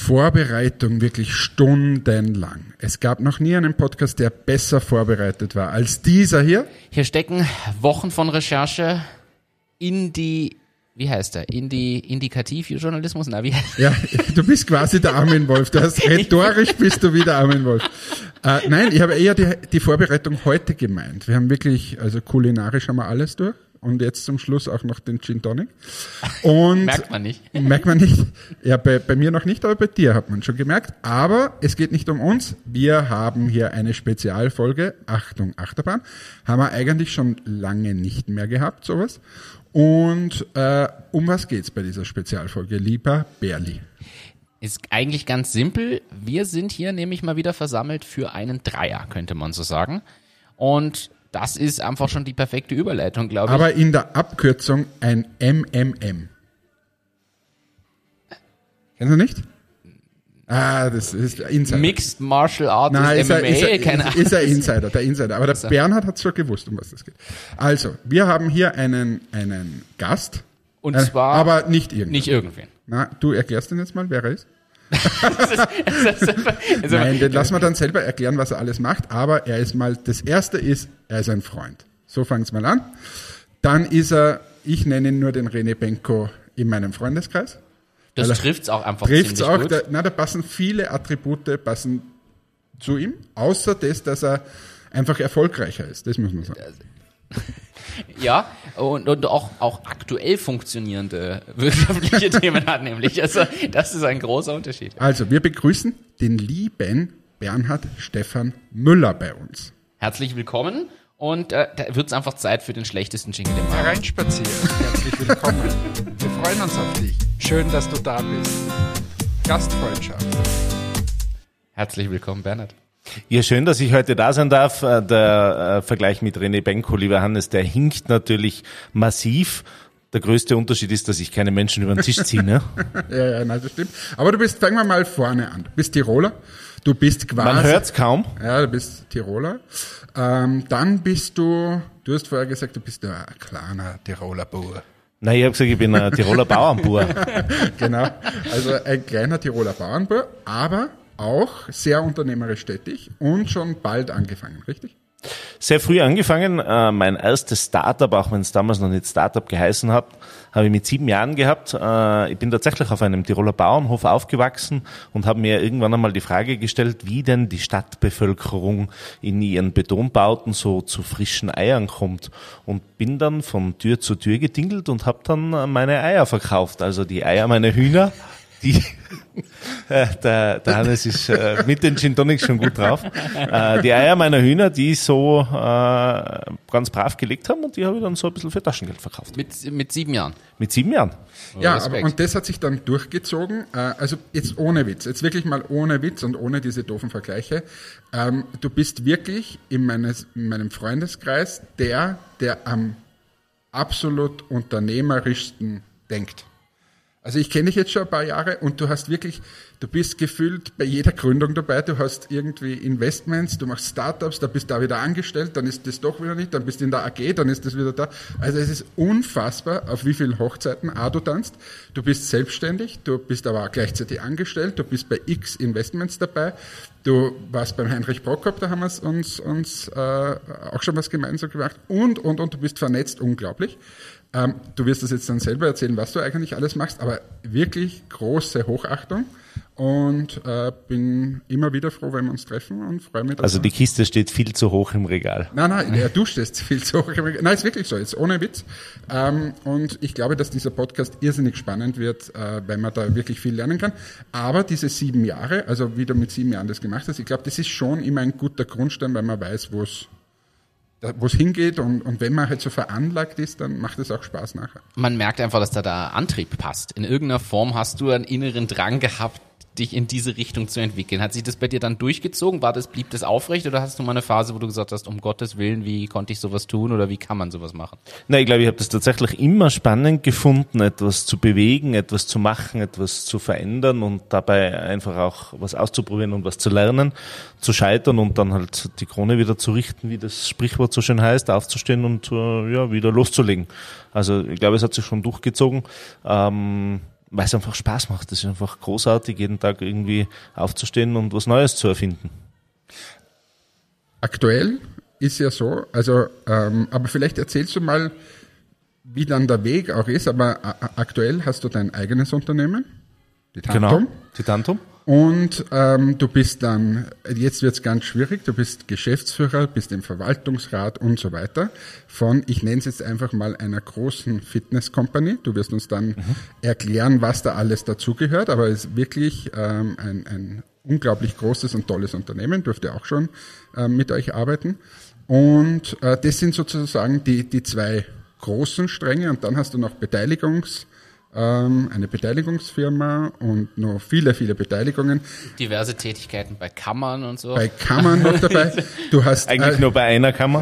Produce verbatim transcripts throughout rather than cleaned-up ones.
Vorbereitung wirklich stundenlang. Es gab noch nie einen Podcast, der besser vorbereitet war als dieser hier. Hier stecken Wochen von Recherche in die, wie heißt der, in die Indikativjournalismus? Na, wie heißt Ja, du bist quasi der Armin Wolf. Du hast, rhetorisch bist du wie der Armin Wolf. Äh, nein, ich habe eher die, die Vorbereitung heute gemeint. Wir haben wirklich, also kulinarisch haben wir alles durch. Und jetzt zum Schluss auch noch den Gin Tonic. Und merkt man nicht. Merkt man nicht. Ja, bei, bei mir noch nicht, aber bei dir hat man schon gemerkt. Aber es geht nicht um uns. Wir haben hier eine Spezialfolge. Achtung, Achterbahn. Haben wir eigentlich schon lange nicht mehr gehabt, sowas. Und äh, um was geht's bei dieser Spezialfolge, lieber Berli? Ist eigentlich ganz simpel. Wir sind hier nämlich mal wieder versammelt für einen Dreier, könnte man so sagen. Und das ist einfach schon die perfekte Überleitung, glaube ich. Aber in der Abkürzung ein M M M. Kennst du nicht? Ah, das ist Insider. Mixed Martial Arts Nein, ist M M A, ist er, keine Ahnung. Ist er Insider, der Insider. Aber der so. Bernhard hat schon gewusst, um was das geht. Also, wir haben hier einen, einen Gast. Und äh, zwar aber nicht irgendwen. Nicht irgendwen. Na, du erklärst ihn jetzt mal, wer er ist. das ist, das ist, also, Nein, den lassen wir dann selber erklären, was er alles macht. Aber er ist mal, das Erste ist, er ist ein Freund. So fang's mal an. Dann ist er, ich nenne ihn nur den René Benko in meinem Freundeskreis. Das trifft's auch einfach trifft's ziemlich auch, gut. Da, na, da passen viele Attribute passen zu ihm, außer das, dass er einfach erfolgreicher ist. Das muss man sagen. Ja, und, und auch, auch aktuell funktionierende wirtschaftliche Themen hat nämlich. Also das ist ein großer Unterschied. Also, wir begrüßen den lieben Bernhard Stefan Müller bei uns. Herzlich willkommen und äh, da wird's einfach Zeit für den schlechtesten Jingle im Markt. Hereinspazieren. Herzlich willkommen. Wir freuen uns auf dich. Schön, dass du da bist. Gastfreundschaft. Herzlich willkommen, Bernhard. Ja, schön, dass ich heute da sein darf. Der Vergleich mit René Benko, lieber Hannes, der hinkt natürlich massiv. Der größte Unterschied ist, dass ich keine Menschen über den Tisch ziehe. Ne? ja, ja, nein, das stimmt. Aber du bist, fangen wir mal vorne an. Du bist Tiroler. Du bist quasi... Man hört's kaum. Ja, du bist Tiroler. Ähm, dann bist du, du hast vorher gesagt, du bist ein kleiner Tiroler Bauer. Nein, ich habe gesagt, ich bin ein Tiroler Bauernbauer. Genau, also ein kleiner Tiroler Bauernbauer, aber auch sehr unternehmerisch tätig und schon bald angefangen, richtig? Sehr früh angefangen. Äh, mein erstes Startup, auch wenn es damals noch nicht Startup geheißen hat, habe ich mit sieben Jahren gehabt. Äh, ich bin tatsächlich auf einem Tiroler Bauernhof aufgewachsen und habe mir irgendwann einmal die Frage gestellt, wie denn die Stadtbevölkerung in ihren Betonbauten so zu frischen Eiern kommt. Und bin dann von Tür zu Tür getingelt und habe dann meine Eier verkauft. Also die Eier meiner Hühner. Die, äh, der, der Hannes ist äh, mit den Gin Tonics schon gut drauf. Äh, die Eier meiner Hühner, die so äh, ganz brav gelegt haben und die habe ich dann so ein bisschen für Taschengeld verkauft. Mit, mit sieben Jahren? Mit sieben Jahren. Ja, aber, und das hat sich dann durchgezogen. Äh, also jetzt ohne Witz, jetzt wirklich mal ohne Witz und ohne diese doofen Vergleiche. Ähm, du bist wirklich in, meines, in meinem Freundeskreis der, der am absolut unternehmerischsten denkt. Also ich kenne dich jetzt schon ein paar Jahre und du hast wirklich, du bist gefühlt bei jeder Gründung dabei, du hast irgendwie Investments, du machst Startups, da bist du da wieder angestellt, dann ist das doch wieder nicht, dann bist du in der A G, dann ist das wieder da. Also es ist unfassbar, auf wie vielen Hochzeiten A, du tanzt, du bist selbstständig, du bist aber auch gleichzeitig angestellt, du bist bei X Investments dabei, du warst beim Heinrich Prokop, da haben wir uns, uns äh, auch schon was gemeinsam gemacht und, und, und du bist vernetzt, unglaublich. Ähm, du wirst das jetzt dann selber erzählen, was du eigentlich alles machst, aber wirklich große Hochachtung und äh, bin immer wieder froh, wenn wir uns treffen und freue mich. Also die Kiste steht viel zu hoch im Regal. Nein, nein, ja, du stehst viel zu hoch im Regal. Nein, ist wirklich so, jetzt ohne Witz. Ähm, und ich glaube, dass dieser Podcast irrsinnig spannend wird, äh, weil man da wirklich viel lernen kann. Aber diese sieben Jahre, also wie du mit sieben Jahren das gemacht hast, ich glaube, das ist schon immer ein guter Grundstein, weil man weiß, wo es wo es hingeht und, und wenn man halt so veranlagt ist, dann macht es auch Spaß nachher. Man merkt einfach, dass da der Antrieb passt. In irgendeiner Form hast du einen inneren Drang gehabt, dich in diese Richtung zu entwickeln. Hat sich das bei dir dann durchgezogen? War das, blieb das aufrecht oder hast du mal eine Phase, wo du gesagt hast, um Gottes Willen, wie konnte ich sowas tun oder wie kann man sowas machen? Na, ich glaube, ich habe das tatsächlich immer spannend gefunden, etwas zu bewegen, etwas zu machen, etwas zu verändern und dabei einfach auch was auszuprobieren und was zu lernen, zu scheitern und dann halt die Krone wieder zu richten, wie das Sprichwort so schön heißt, aufzustehen und äh, ja wieder loszulegen. Also ich glaube, es hat sich schon durchgezogen. Ähm, weil es einfach Spaß macht. Es ist einfach großartig, jeden Tag irgendwie aufzustehen und was Neues zu erfinden. Aktuell ist ja so, also, ähm, aber vielleicht erzählst du mal, wie dann der Weg auch ist, aber a- aktuell hast du dein eigenes Unternehmen, die Tantum. Genau, die Tantum. Und ähm, du bist dann, jetzt wird's ganz schwierig, du bist Geschäftsführer, bist im Verwaltungsrat und so weiter von, ich nenne es jetzt einfach mal, einer großen Fitness-Company. Du wirst uns dann mhm. erklären, was da alles dazugehört, aber es ist wirklich ähm, ein, ein unglaublich großes und tolles Unternehmen, dürfte auch schon ähm, mit euch arbeiten. Und äh, das sind sozusagen die, die zwei großen Stränge und dann hast du noch Beteiligungs- eine Beteiligungsfirma und noch viele, viele Beteiligungen. Diverse Tätigkeiten bei Kammern und so. Bei Kammern noch dabei. Du hast Eigentlich äh, nur bei einer Kammer.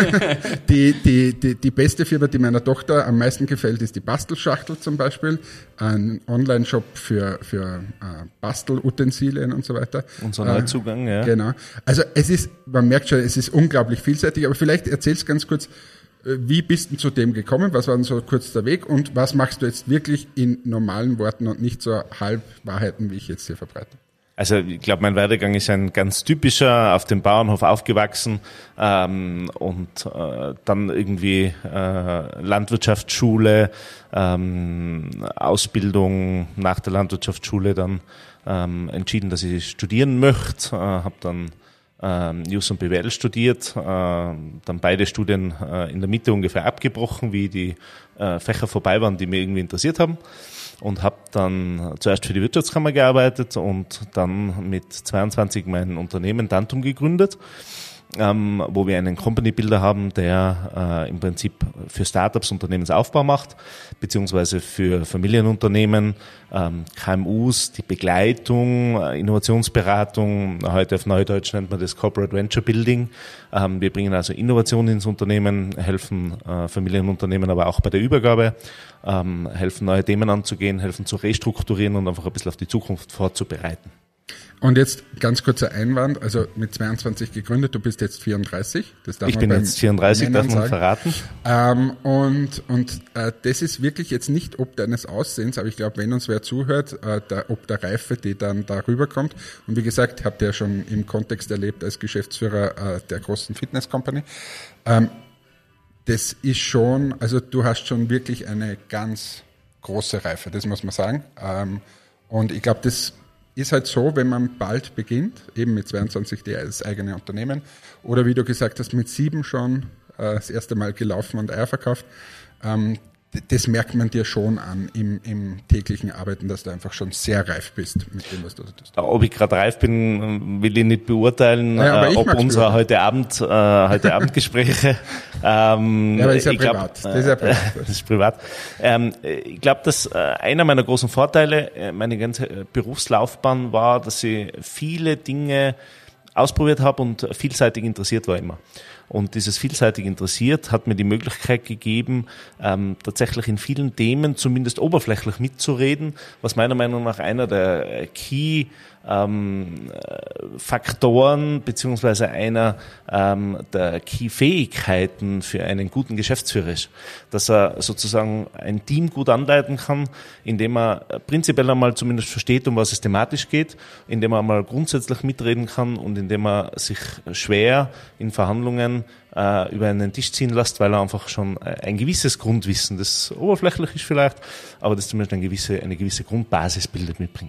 die, die, die, die beste Firma, die meiner Tochter am meisten gefällt, ist die Bastelschachtel zum Beispiel. Ein Online-Shop für, für äh, Bastelutensilien und so weiter. Unser Neuzugang, äh, ja. Genau. Also es ist, man merkt schon, es ist unglaublich vielseitig, aber vielleicht erzählst ganz kurz, wie bist du zu dem gekommen? Was war denn so kurz der Weg? Und was machst du jetzt wirklich in normalen Worten und nicht so Halbwahrheiten, wie ich jetzt hier verbreite? Also ich glaube, mein Werdegang ist ein ganz typischer, auf dem Bauernhof aufgewachsen ähm, und äh, dann irgendwie äh, Landwirtschaftsschule, ähm, Ausbildung nach der Landwirtschaftsschule dann ähm, entschieden, dass ich studieren möchte, äh, habe dann Ähm, Jus und B W L studiert, äh, dann beide Studien äh, in der Mitte ungefähr abgebrochen, wie die äh, Fächer vorbei waren, die mir irgendwie interessiert haben, und habe dann zuerst für die Wirtschaftskammer gearbeitet und dann mit zweiundzwanzig mein Unternehmen Tantum gegründet, ähm, wo wir einen Company Builder haben, der äh, im Prinzip für Startups Unternehmensaufbau macht, beziehungsweise für Familienunternehmen, ähm, K M Us, die Begleitung, äh, Innovationsberatung, heute auf Neudeutsch nennt man das Corporate Venture Building. Ähm, wir bringen also Innovation ins Unternehmen, helfen äh, Familienunternehmen aber auch bei der Übergabe, ähm, helfen neue Themen anzugehen, helfen zu restrukturieren und einfach ein bisschen auf die Zukunft vorzubereiten. Und jetzt ganz kurzer Einwand, also mit zweiundzwanzig gegründet, du bist jetzt vierunddreißig. Das darf ich man bin jetzt vierunddreißig, darf man sagen. verraten. Ähm, und und äh, das ist wirklich jetzt nicht ob deines Aussehens, aber ich glaube, wenn uns wer zuhört, äh, der, ob der Reife, die dann da rüberkommt. Und wie gesagt, habt ihr ja schon im Kontext erlebt als Geschäftsführer äh, der großen Fitness Company. Ähm, das ist schon, also du hast schon wirklich eine ganz große Reife, das muss man sagen. Ähm, und ich glaube, das ist halt so, wenn man bald beginnt, eben mit zweiundzwanzig das eigene Unternehmen, oder wie du gesagt hast, mit sieben schon äh, das erste Mal gelaufen und Eier verkauft, ähm, das merkt man dir schon an im, im täglichen Arbeiten, dass du einfach schon sehr reif bist mit dem, was du tust. Ob ich gerade reif bin, will ich nicht beurteilen, ja, äh, ob unsere heute Abend, äh, heute Abendgespräche. ähm, ja, aber das ist ja ich privat. Glaub, das ist ja privat. Äh, das ist privat. Ähm, ich glaube, dass äh, einer meiner großen Vorteile, äh, meine ganze Berufslaufbahn war, dass ich viele Dinge ausprobiert habe und vielseitig interessiert war immer. Und dieses vielseitig interessiert hat mir die Möglichkeit gegeben, ähm, tatsächlich in vielen Themen zumindest oberflächlich mitzureden, was meiner Meinung nach einer der Key ähm, Faktoren beziehungsweise einer ähm, der Key-Fähigkeiten für einen guten Geschäftsführer ist, dass er sozusagen ein Team gut anleiten kann, indem er prinzipiell einmal zumindest versteht, um was es thematisch geht, indem er einmal grundsätzlich mitreden kann und indem er sich schwer in Verhandlungen äh, über einen Tisch ziehen lässt, weil er einfach schon ein gewisses Grundwissen, das oberflächlich ist vielleicht, aber das zumindest eine gewisse, eine gewisse Grundbasis bildet, mitbringt.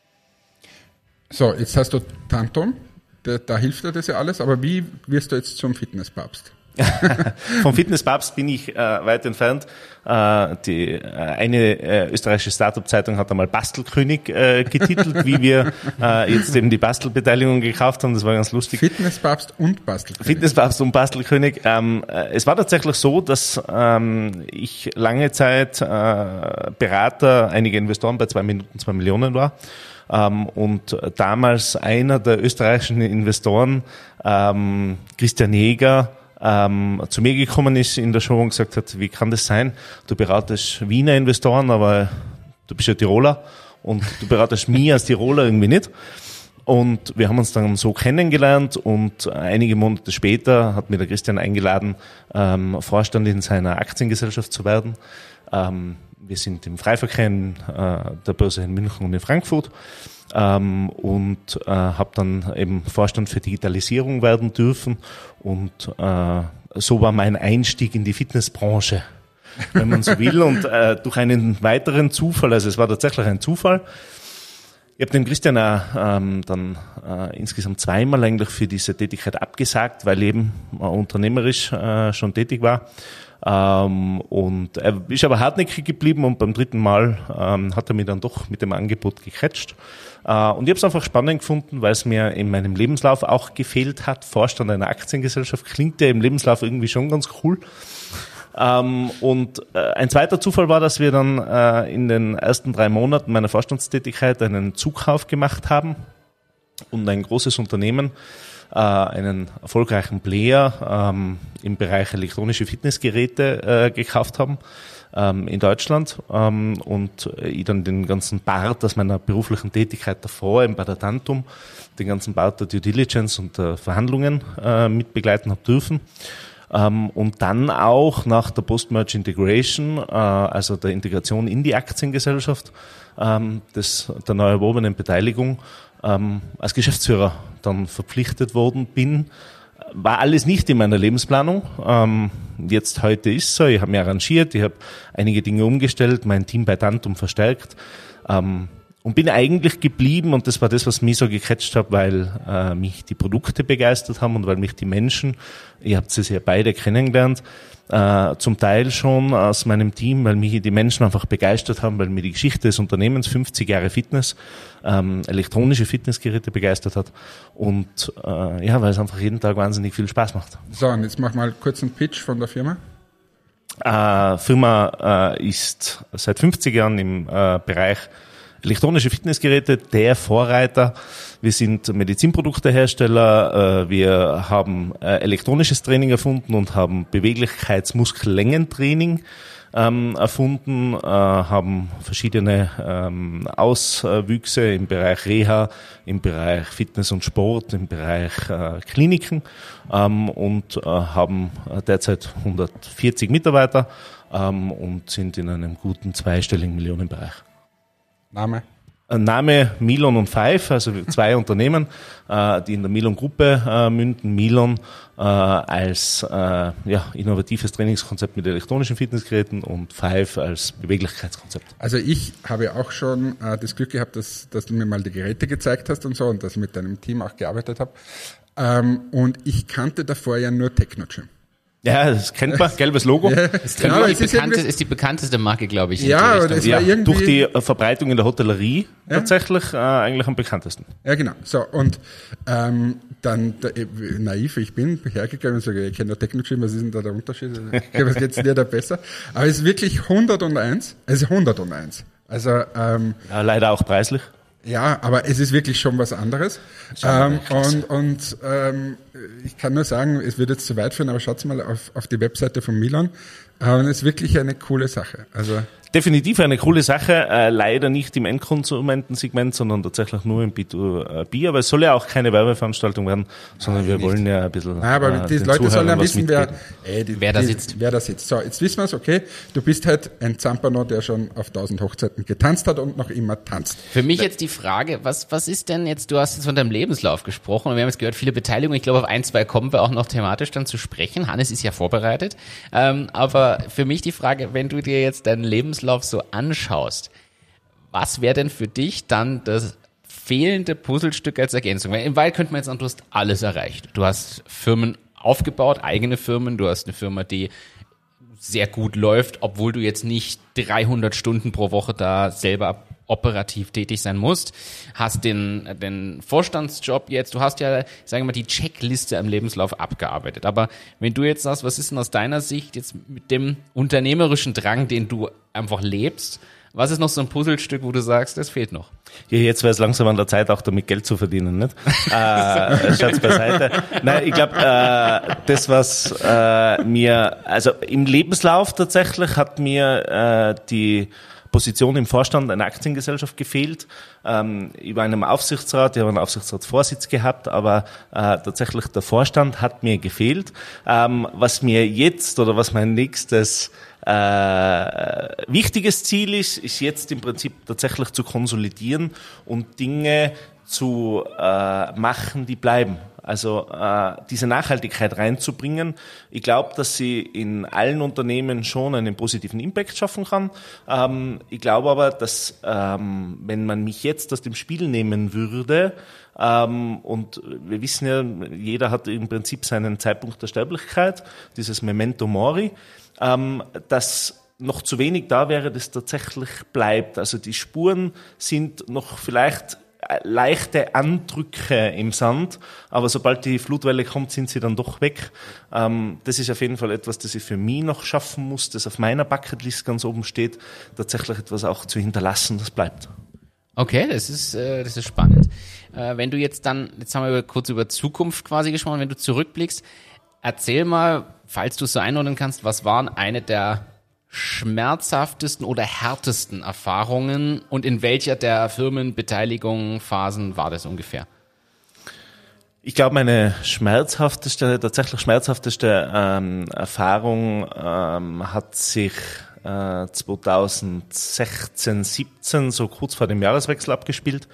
So, jetzt hast du Tantum, da, da hilft dir das ja alles, aber wie wirst du jetzt zum Fitnesspapst? Vom Fitnesspapst bin ich äh, weit entfernt. Äh, die äh, eine äh, österreichische Startup-Zeitung hat einmal Bastelkönig äh, getitelt, wie wir äh, jetzt eben die Bastelbeteiligung gekauft haben. Das war ganz lustig. Fitnesspapst und Bastelkönig. Fitnesspapst und Bastelkönig. Ähm, äh, es war tatsächlich so, dass ähm, ich lange Zeit äh, Berater einiger Investoren bei zwei Minuten zwei Millionen war. Ähm, und damals einer der österreichischen Investoren, ähm, Christian Jäger, ähm, zu mir gekommen ist in der Show und gesagt hat, wie kann das sein? Du beratest Wiener Investoren, aber du bist ja Tiroler und du beratest mich als Tiroler irgendwie nicht. Und wir haben uns dann so kennengelernt und einige Monate später hat mir der Christian eingeladen, ähm, Vorstand in seiner Aktiengesellschaft zu werden. Ähm, wir sind im Freiverkehr in äh, der Börse in München und in Frankfurt ähm, und äh, habe dann eben Vorstand für Digitalisierung werden dürfen und äh, so war mein Einstieg in die Fitnessbranche, wenn man so will, und äh, durch einen weiteren Zufall, also es war tatsächlich ein Zufall. Ich habe dem Christian auch, ähm, dann äh, insgesamt zweimal eigentlich für diese Tätigkeit abgesagt, weil ich eben äh, unternehmerisch äh, schon tätig war. Ähm, und er ist aber hartnäckig geblieben und beim dritten Mal ähm, hat er mich dann doch mit dem Angebot gecatcht. Äh, und ich habe es einfach spannend gefunden, weil es mir in meinem Lebenslauf auch gefehlt hat. Vorstand einer Aktiengesellschaft klingt ja im Lebenslauf irgendwie schon ganz cool. Ähm, und äh, ein zweiter Zufall war, dass wir dann äh, in den ersten drei Monaten meiner Vorstandstätigkeit einen Zukauf gemacht haben und ein großes Unternehmen, äh, einen erfolgreichen Player ähm, im Bereich elektronische Fitnessgeräte äh, gekauft haben ähm, in Deutschland ähm, und ich dann den ganzen Part aus meiner beruflichen Tätigkeit davor eben bei der Tantum, den ganzen Part der Due Diligence und der Verhandlungen äh, mitbegleiten habe dürfen. Um, und dann auch nach der Post-Merge Integration, uh, also der Integration in die Aktiengesellschaft, um, des, der neu erworbenen Beteiligung, um, als Geschäftsführer dann verpflichtet worden bin. War alles nicht in meiner Lebensplanung. Um, jetzt heute ist so, ich habe mich arrangiert, ich habe einige Dinge umgestellt, mein Team bei Tantum verstärkt. Um, Und bin eigentlich geblieben, und das war das, was mich so gecatcht hat, weil äh, mich die Produkte begeistert haben und weil mich die Menschen, ihr habt sie ja beide kennengelernt, äh, zum Teil schon aus meinem Team, weil mich die Menschen einfach begeistert haben, weil mir die Geschichte des Unternehmens, fünfzig Jahre Fitness, ähm, elektronische Fitnessgeräte begeistert hat und äh, ja, weil es einfach jeden Tag wahnsinnig viel Spaß macht. So, und jetzt mach mal kurz einen Pitch von der Firma. Äh, Firma äh, ist seit fünfzig Jahren im äh, Bereich elektronische Fitnessgeräte, der Vorreiter. Wir sind Medizinproduktehersteller. Wir haben elektronisches Training erfunden und haben Beweglichkeitsmuskellängentraining erfunden, haben verschiedene Auswüchse im Bereich Reha, im Bereich Fitness und Sport, im Bereich Kliniken und haben derzeit hundertvierzig Mitarbeiter und sind in einem guten zweistelligen Millionenbereich. Name? Name Milon und Five, also zwei Unternehmen, äh, die in der Milon-Gruppe äh, münden. Milon äh, als äh, ja, innovatives Trainingskonzept mit elektronischen Fitnessgeräten und Five als Beweglichkeitskonzept. Also ich habe auch schon äh, das Glück gehabt, dass, dass du mir mal die Geräte gezeigt hast und so und dass ich mit deinem Team auch gearbeitet habe. Ähm, und ich kannte davor ja nur Technogym. Ja, das kennt man, gelbes Logo. Ja, ist, genau, die es ist, bekannte, ist die bekannteste Marke, glaube ich. Ja, aber das ja, war irgendwie durch die Verbreitung in der Hotellerie ja? tatsächlich äh, eigentlich am bekanntesten. Ja, genau. So, und ähm, dann, da, naiv ich bin, hergegangen und sage, ich kenne nur Technogym, was ist denn da der Unterschied? Was geht's dir da besser? Aber es ist wirklich hunderteins, es ist hunderteins. Also, ähm, ja, leider auch preislich. Ja, aber es ist wirklich schon was anderes. Ähm, und und ähm, ich kann nur sagen, es wird jetzt zu weit führen, aber schaut mal auf, auf die Webseite von Milon. Ähm, es ist wirklich eine coole Sache. Also definitiv eine coole Sache, äh, leider nicht im Endkonsumentensegment, sondern tatsächlich nur im B zwei B, aber es soll ja auch keine Werbeveranstaltung werden, sondern Nein, wir nicht. wollen ja ein bisschen Nein, aber äh, die den Leute sollen ja Zuhörern was wissen, wer, mitgeben. ey, die, Wer da die, sitzt. Wer da sitzt. So, jetzt wissen wir es, okay, du bist halt ein Zampano, der schon auf tausend Hochzeiten getanzt hat und noch immer tanzt. Für mich jetzt die Frage, was, was ist denn jetzt, du hast jetzt von deinem Lebenslauf gesprochen und wir haben jetzt gehört, viele Beteiligungen, ich glaube, auf ein, zwei kommen wir auch noch thematisch dann zu sprechen. Hannes ist ja vorbereitet, ähm, aber für mich die Frage, wenn du dir jetzt deinen Lebenslauf so anschaust, was wäre denn für dich dann das fehlende Puzzlestück als Ergänzung? Weil im Wald könnte man jetzt sagen, du hast alles erreicht. Du hast Firmen aufgebaut, eigene Firmen, du hast eine Firma, die sehr gut läuft, obwohl du jetzt nicht dreihundert Stunden pro Woche da selber operativ tätig sein musst, hast den, den Vorstandsjob jetzt, du hast ja, sagen wir mal, die Checkliste am Lebenslauf abgearbeitet. Aber wenn du jetzt sagst, was ist denn aus deiner Sicht jetzt mit dem unternehmerischen Drang, den du einfach lebst, was ist noch so ein Puzzlestück, wo du sagst, das fehlt noch? Ja, jetzt wäre es langsam an der Zeit, auch damit Geld zu verdienen, nicht? äh, Scherz beiseite. Nein, ich glaube, äh, das, was äh, mir, also im Lebenslauf tatsächlich hat mir äh, die Position im Vorstand einer Aktiengesellschaft gefehlt. Ähm, ich war in einem Aufsichtsrat, ich habe einen Aufsichtsratsvorsitz gehabt, aber äh, tatsächlich der Vorstand hat mir gefehlt. Ähm, was mir jetzt oder was mein nächstes äh, wichtiges Ziel ist, ist jetzt im Prinzip tatsächlich zu konsolidieren und Dinge zu äh, machen, die bleiben. Also äh, diese Nachhaltigkeit reinzubringen. Ich glaube, dass sie in allen Unternehmen schon einen positiven Impact schaffen kann. Ähm, ich glaube aber, dass ähm, wenn man mich jetzt aus dem Spiel nehmen würde, ähm, und wir wissen ja, jeder hat im Prinzip seinen Zeitpunkt der Sterblichkeit, dieses Memento Mori, ähm, dass noch zu wenig da wäre, das tatsächlich bleibt. Also die Spuren sind noch vielleicht leichte Andrücke im Sand, aber sobald die Flutwelle kommt, sind sie dann doch weg. Ähm, das ist auf jeden Fall etwas, das ich für mich noch schaffen muss, das auf meiner Bucketlist ganz oben steht, tatsächlich etwas auch zu hinterlassen, das bleibt. Okay, das ist, äh, das ist spannend. Äh, wenn du jetzt dann, jetzt haben wir über, kurz über Zukunft quasi gesprochen, wenn du zurückblickst, erzähl mal, falls du es so einordnen kannst, was waren eine der schmerzhaftesten oder härtesten Erfahrungen und in welcher der Firmenbeteiligung Phasen war das ungefähr? Ich glaube, meine schmerzhafteste, tatsächlich schmerzhafteste ähm, Erfahrung ähm, hat sich äh, zweitausendsechzehn, siebzehn, so kurz vor dem Jahreswechsel abgespielt.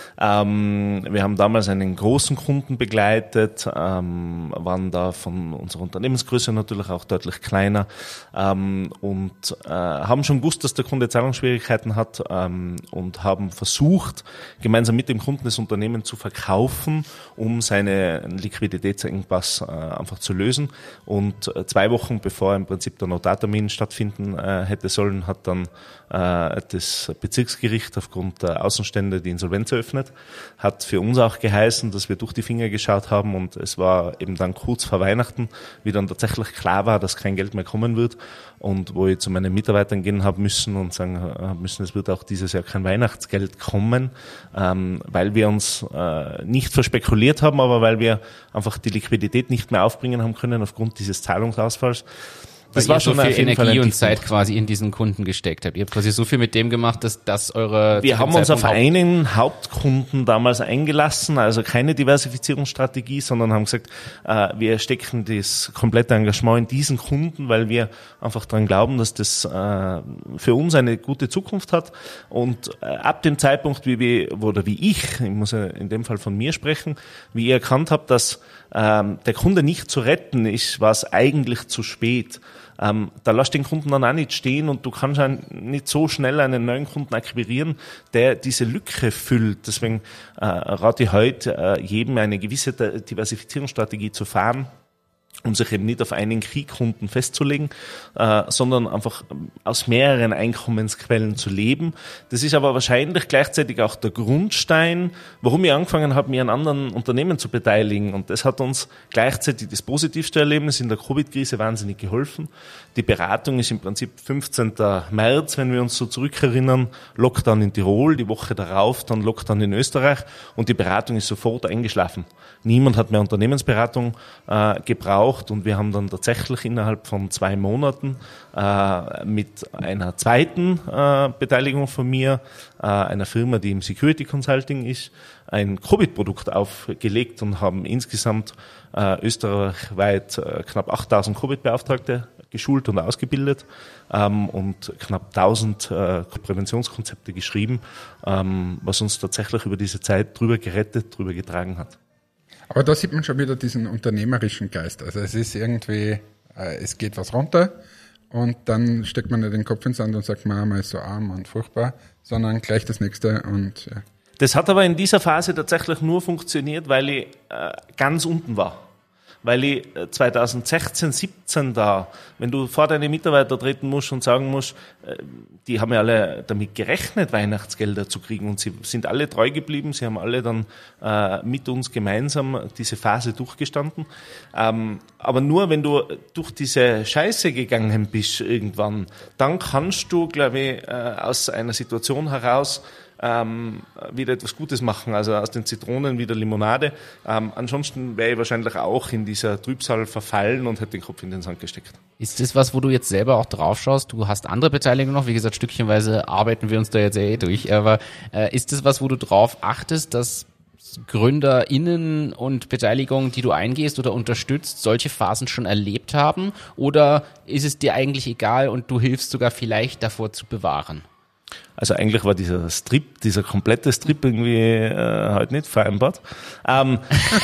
Ähm, wir haben damals einen großen Kunden begleitet, ähm, waren da von unserer Unternehmensgröße natürlich auch deutlich kleiner ähm, und äh, haben schon gewusst, dass der Kunde Zahlungsschwierigkeiten hat ähm, und haben versucht, gemeinsam mit dem Kunden das Unternehmen zu verkaufen, um seinen Liquiditätsengpass äh, einfach zu lösen. Und äh, zwei Wochen bevor im Prinzip der Notartermin stattfinden äh, hätte sollen, hat dann äh, das Bezirksgericht aufgrund der Außenstände die Insolvenz eröffnet. Hat für uns auch geheißen, dass wir durch die Finger geschaut haben und es war eben dann kurz vor Weihnachten, wie dann tatsächlich klar war, dass kein Geld mehr kommen wird und wo ich zu meinen Mitarbeitern gehen habe müssen und sagen habe müssen, es wird auch dieses Jahr kein Weihnachtsgeld kommen, ähm, weil wir uns äh, nicht verspekuliert haben, aber weil wir einfach die Liquidität nicht mehr aufbringen haben können aufgrund dieses Zahlungsausfalls. Das war schon so viel Energie und Zeit quasi in diesen Kunden gesteckt habt. Ihr habt quasi so viel mit dem gemacht, dass das eure... Wir haben uns auf einen Hauptkunden damals eingelassen, also keine Diversifizierungsstrategie, sondern haben gesagt, äh, wir stecken das komplette Engagement in diesen Kunden, weil wir einfach daran glauben, dass das äh, für uns eine gute Zukunft hat. Und äh, ab dem Zeitpunkt, wie wir, oder wie ich, ich muss ja in dem Fall von mir sprechen, wie ihr erkannt habt, dass ähm, der Kunde nicht zu retten ist, war es eigentlich zu spät. Ähm, da lass den Kunden dann auch nicht stehen und du kannst nicht so schnell einen neuen Kunden akquirieren, der diese Lücke füllt. Deswegen äh, rate ich heute äh, jedem eine gewisse Diversifizierungsstrategie zu fahren, um sich eben nicht auf einen Key-Kunden festzulegen, äh, sondern einfach aus mehreren Einkommensquellen zu leben. Das ist aber wahrscheinlich gleichzeitig auch der Grundstein, warum ich angefangen habe, mich an anderen Unternehmen zu beteiligen. Und das hat uns gleichzeitig das positivste Erlebnis in der Covid-Krise wahnsinnig geholfen. Die Beratung ist im Prinzip fünfzehnten März, wenn wir uns so zurückerinnern, Lockdown in Tirol, die Woche darauf dann Lockdown in Österreich und die Beratung ist sofort eingeschlafen. Niemand hat mehr Unternehmensberatung äh, gebraucht und wir haben dann tatsächlich innerhalb von zwei Monaten äh, mit einer zweiten äh, Beteiligung von mir, äh, einer Firma, die im Security Consulting ist, ein Covid-Produkt aufgelegt und haben insgesamt äh, österreichweit äh, knapp achttausend Covid-Beauftragte geschult und ausgebildet ähm, und knapp tausend äh, Präventionskonzepte geschrieben, ähm, was uns tatsächlich über diese Zeit drüber gerettet, drüber getragen hat. Aber da sieht man schon wieder diesen unternehmerischen Geist. Also es ist irgendwie, äh, es geht was runter und dann steckt man nicht den Kopf ins Sand und sagt, Mama ist so arm und furchtbar, sondern gleich das nächste und ja. Das hat aber in dieser Phase tatsächlich nur funktioniert, weil ich äh, ganz unten war. Weil ich zweitausendsechzehn, siebzehn da, wenn du vor deine Mitarbeiter treten musst und sagen musst, die haben ja alle damit gerechnet, Weihnachtsgelder zu kriegen und sie sind alle treu geblieben, sie haben alle dann äh, mit uns gemeinsam diese Phase durchgestanden. Ähm, aber nur wenn du durch diese Scheiße gegangen bist irgendwann, dann kannst du, glaube ich, äh, aus einer Situation heraus ähm, wieder etwas Gutes machen, also aus den Zitronen wieder Limonade. Ähm, ansonsten wäre ich wahrscheinlich auch in dieser Trübsal verfallen und hätte den Kopf in den Sand gesteckt. Ist das was, wo du jetzt selber auch drauf schaust? Du hast andere Beteiligungen noch, wie gesagt, stückchenweise arbeiten wir uns da jetzt eh durch, aber äh, ist das was, wo du drauf achtest, dass GründerInnen und Beteiligungen, die du eingehst oder unterstützt, solche Phasen schon erlebt haben? Oder ist es dir eigentlich egal und du hilfst sogar vielleicht davor zu bewahren? Also eigentlich war dieser Strip, dieser komplette Strip irgendwie äh, halt nicht vereinbart. Ähm,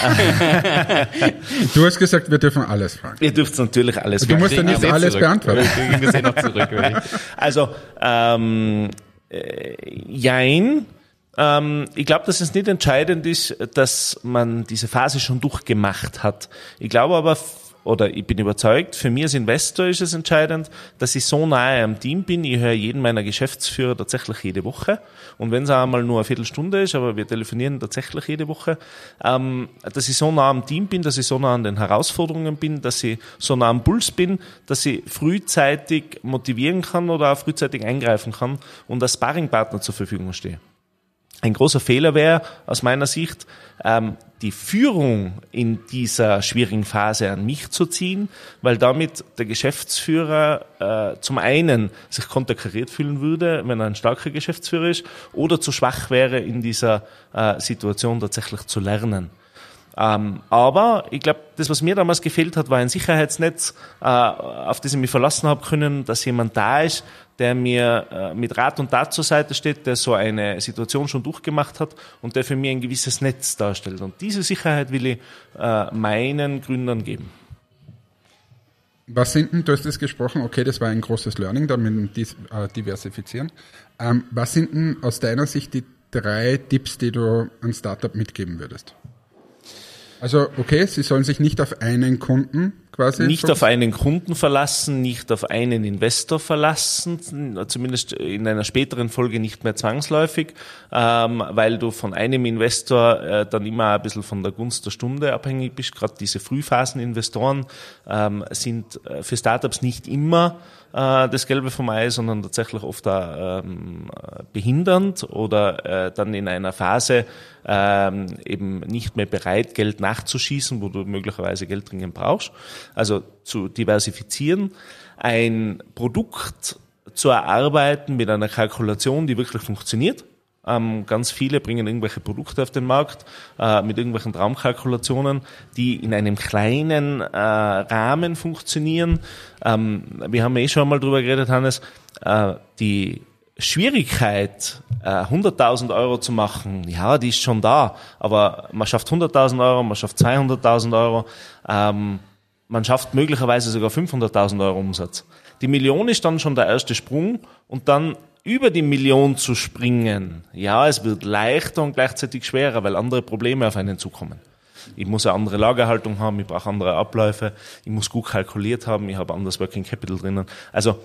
du hast gesagt, wir dürfen alles fragen. Ihr dürft natürlich alles fragen. Du musst ja nicht alles zurück. beantworten. Wir kriegen das eh noch zurück. Also, ähm, äh, jein. Ähm, ich glaube, dass es nicht entscheidend ist, dass man diese Phase schon durchgemacht hat. Ich glaube aber, oder ich bin überzeugt, für mich als Investor ist es entscheidend, dass ich so nahe am Team bin. Ich höre jeden meiner Geschäftsführer tatsächlich jede Woche. Und wenn es einmal nur eine Viertelstunde ist, aber wir telefonieren tatsächlich jede Woche, ähm, dass ich so nah am Team bin, dass ich so nah an den Herausforderungen bin, dass ich so nah am Puls bin, dass ich frühzeitig motivieren kann oder auch frühzeitig eingreifen kann und als Sparringpartner zur Verfügung stehe. Ein großer Fehler wäre aus meiner Sicht, ähm, die Führung in dieser schwierigen Phase an mich zu ziehen, weil damit der Geschäftsführer äh, zum einen sich konterkariert fühlen würde, wenn er ein starker Geschäftsführer ist, oder zu schwach wäre, in dieser äh, Situation tatsächlich zu lernen. Ähm, aber ich glaube, das, was mir damals gefehlt hat, war ein Sicherheitsnetz, äh, auf das ich mich verlassen habe können, dass jemand da ist, der mir äh, mit Rat und Tat zur Seite steht, der so eine Situation schon durchgemacht hat und der für mich ein gewisses Netz darstellt. Und diese Sicherheit will ich äh, meinen Gründern geben. Was sind denn, du hast das gesprochen, okay, das war ein großes Learning, damit dies, äh, diversifizieren. Ähm, was sind denn aus deiner Sicht die drei Tipps, die du einem Startup mitgeben würdest? Also, okay, sie sollen sich nicht auf einen Kunden quasi... Nicht auf einen Kunden verlassen, nicht auf einen Investor verlassen, zumindest in einer späteren Folge nicht mehr zwangsläufig, ähm, weil du von einem Investor äh, dann immer ein bisschen von der Gunst der Stunde abhängig bist. Gerade diese Frühphaseninvestoren ähm, sind für Startups nicht immer äh, das Gelbe vom Ei, sondern tatsächlich oft auch ähm, behindernd oder äh, dann in einer Phase ähm, eben nicht mehr bereit, Geld nachzuschießen, wo du möglicherweise Geld dringend brauchst. Also zu diversifizieren, ein Produkt zu erarbeiten mit einer Kalkulation, die wirklich funktioniert. Ähm, ganz viele bringen irgendwelche Produkte auf den Markt äh, mit irgendwelchen Traumkalkulationen, die in einem kleinen äh, Rahmen funktionieren. Ähm, wir haben eh schon mal drüber geredet, Hannes, äh, die Schwierigkeit, hunderttausend Euro zu machen, ja, die ist schon da, aber man schafft hunderttausend Euro, man schafft zweihunderttausend Euro, ähm, man schafft möglicherweise sogar fünfhunderttausend Euro Umsatz. Die Million ist dann schon der erste Sprung und dann über die Million zu springen, ja, es wird leichter und gleichzeitig schwerer, weil andere Probleme auf einen zukommen. Ich muss eine andere Lagerhaltung haben, ich brauche andere Abläufe, ich muss gut kalkuliert haben, ich habe anderes Working Capital drinnen. Also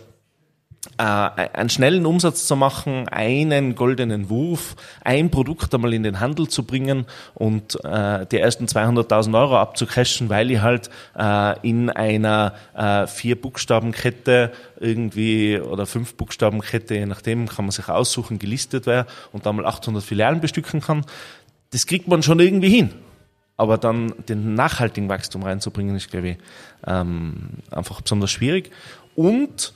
äh, einen schnellen Umsatz zu machen, einen goldenen Wurf, ein Produkt einmal in den Handel zu bringen und äh, die ersten zweihunderttausend Euro abzucashen, weil ich halt äh, in einer äh, Vier-Buchstaben-Kette irgendwie oder Fünf-Buchstaben-Kette, je nachdem, kann man sich aussuchen, gelistet wäre und da mal achthundert Filialen bestücken kann. Das kriegt man schon irgendwie hin. Aber dann den nachhaltigen Wachstum reinzubringen, ist, glaube ich, ähm, einfach besonders schwierig. Und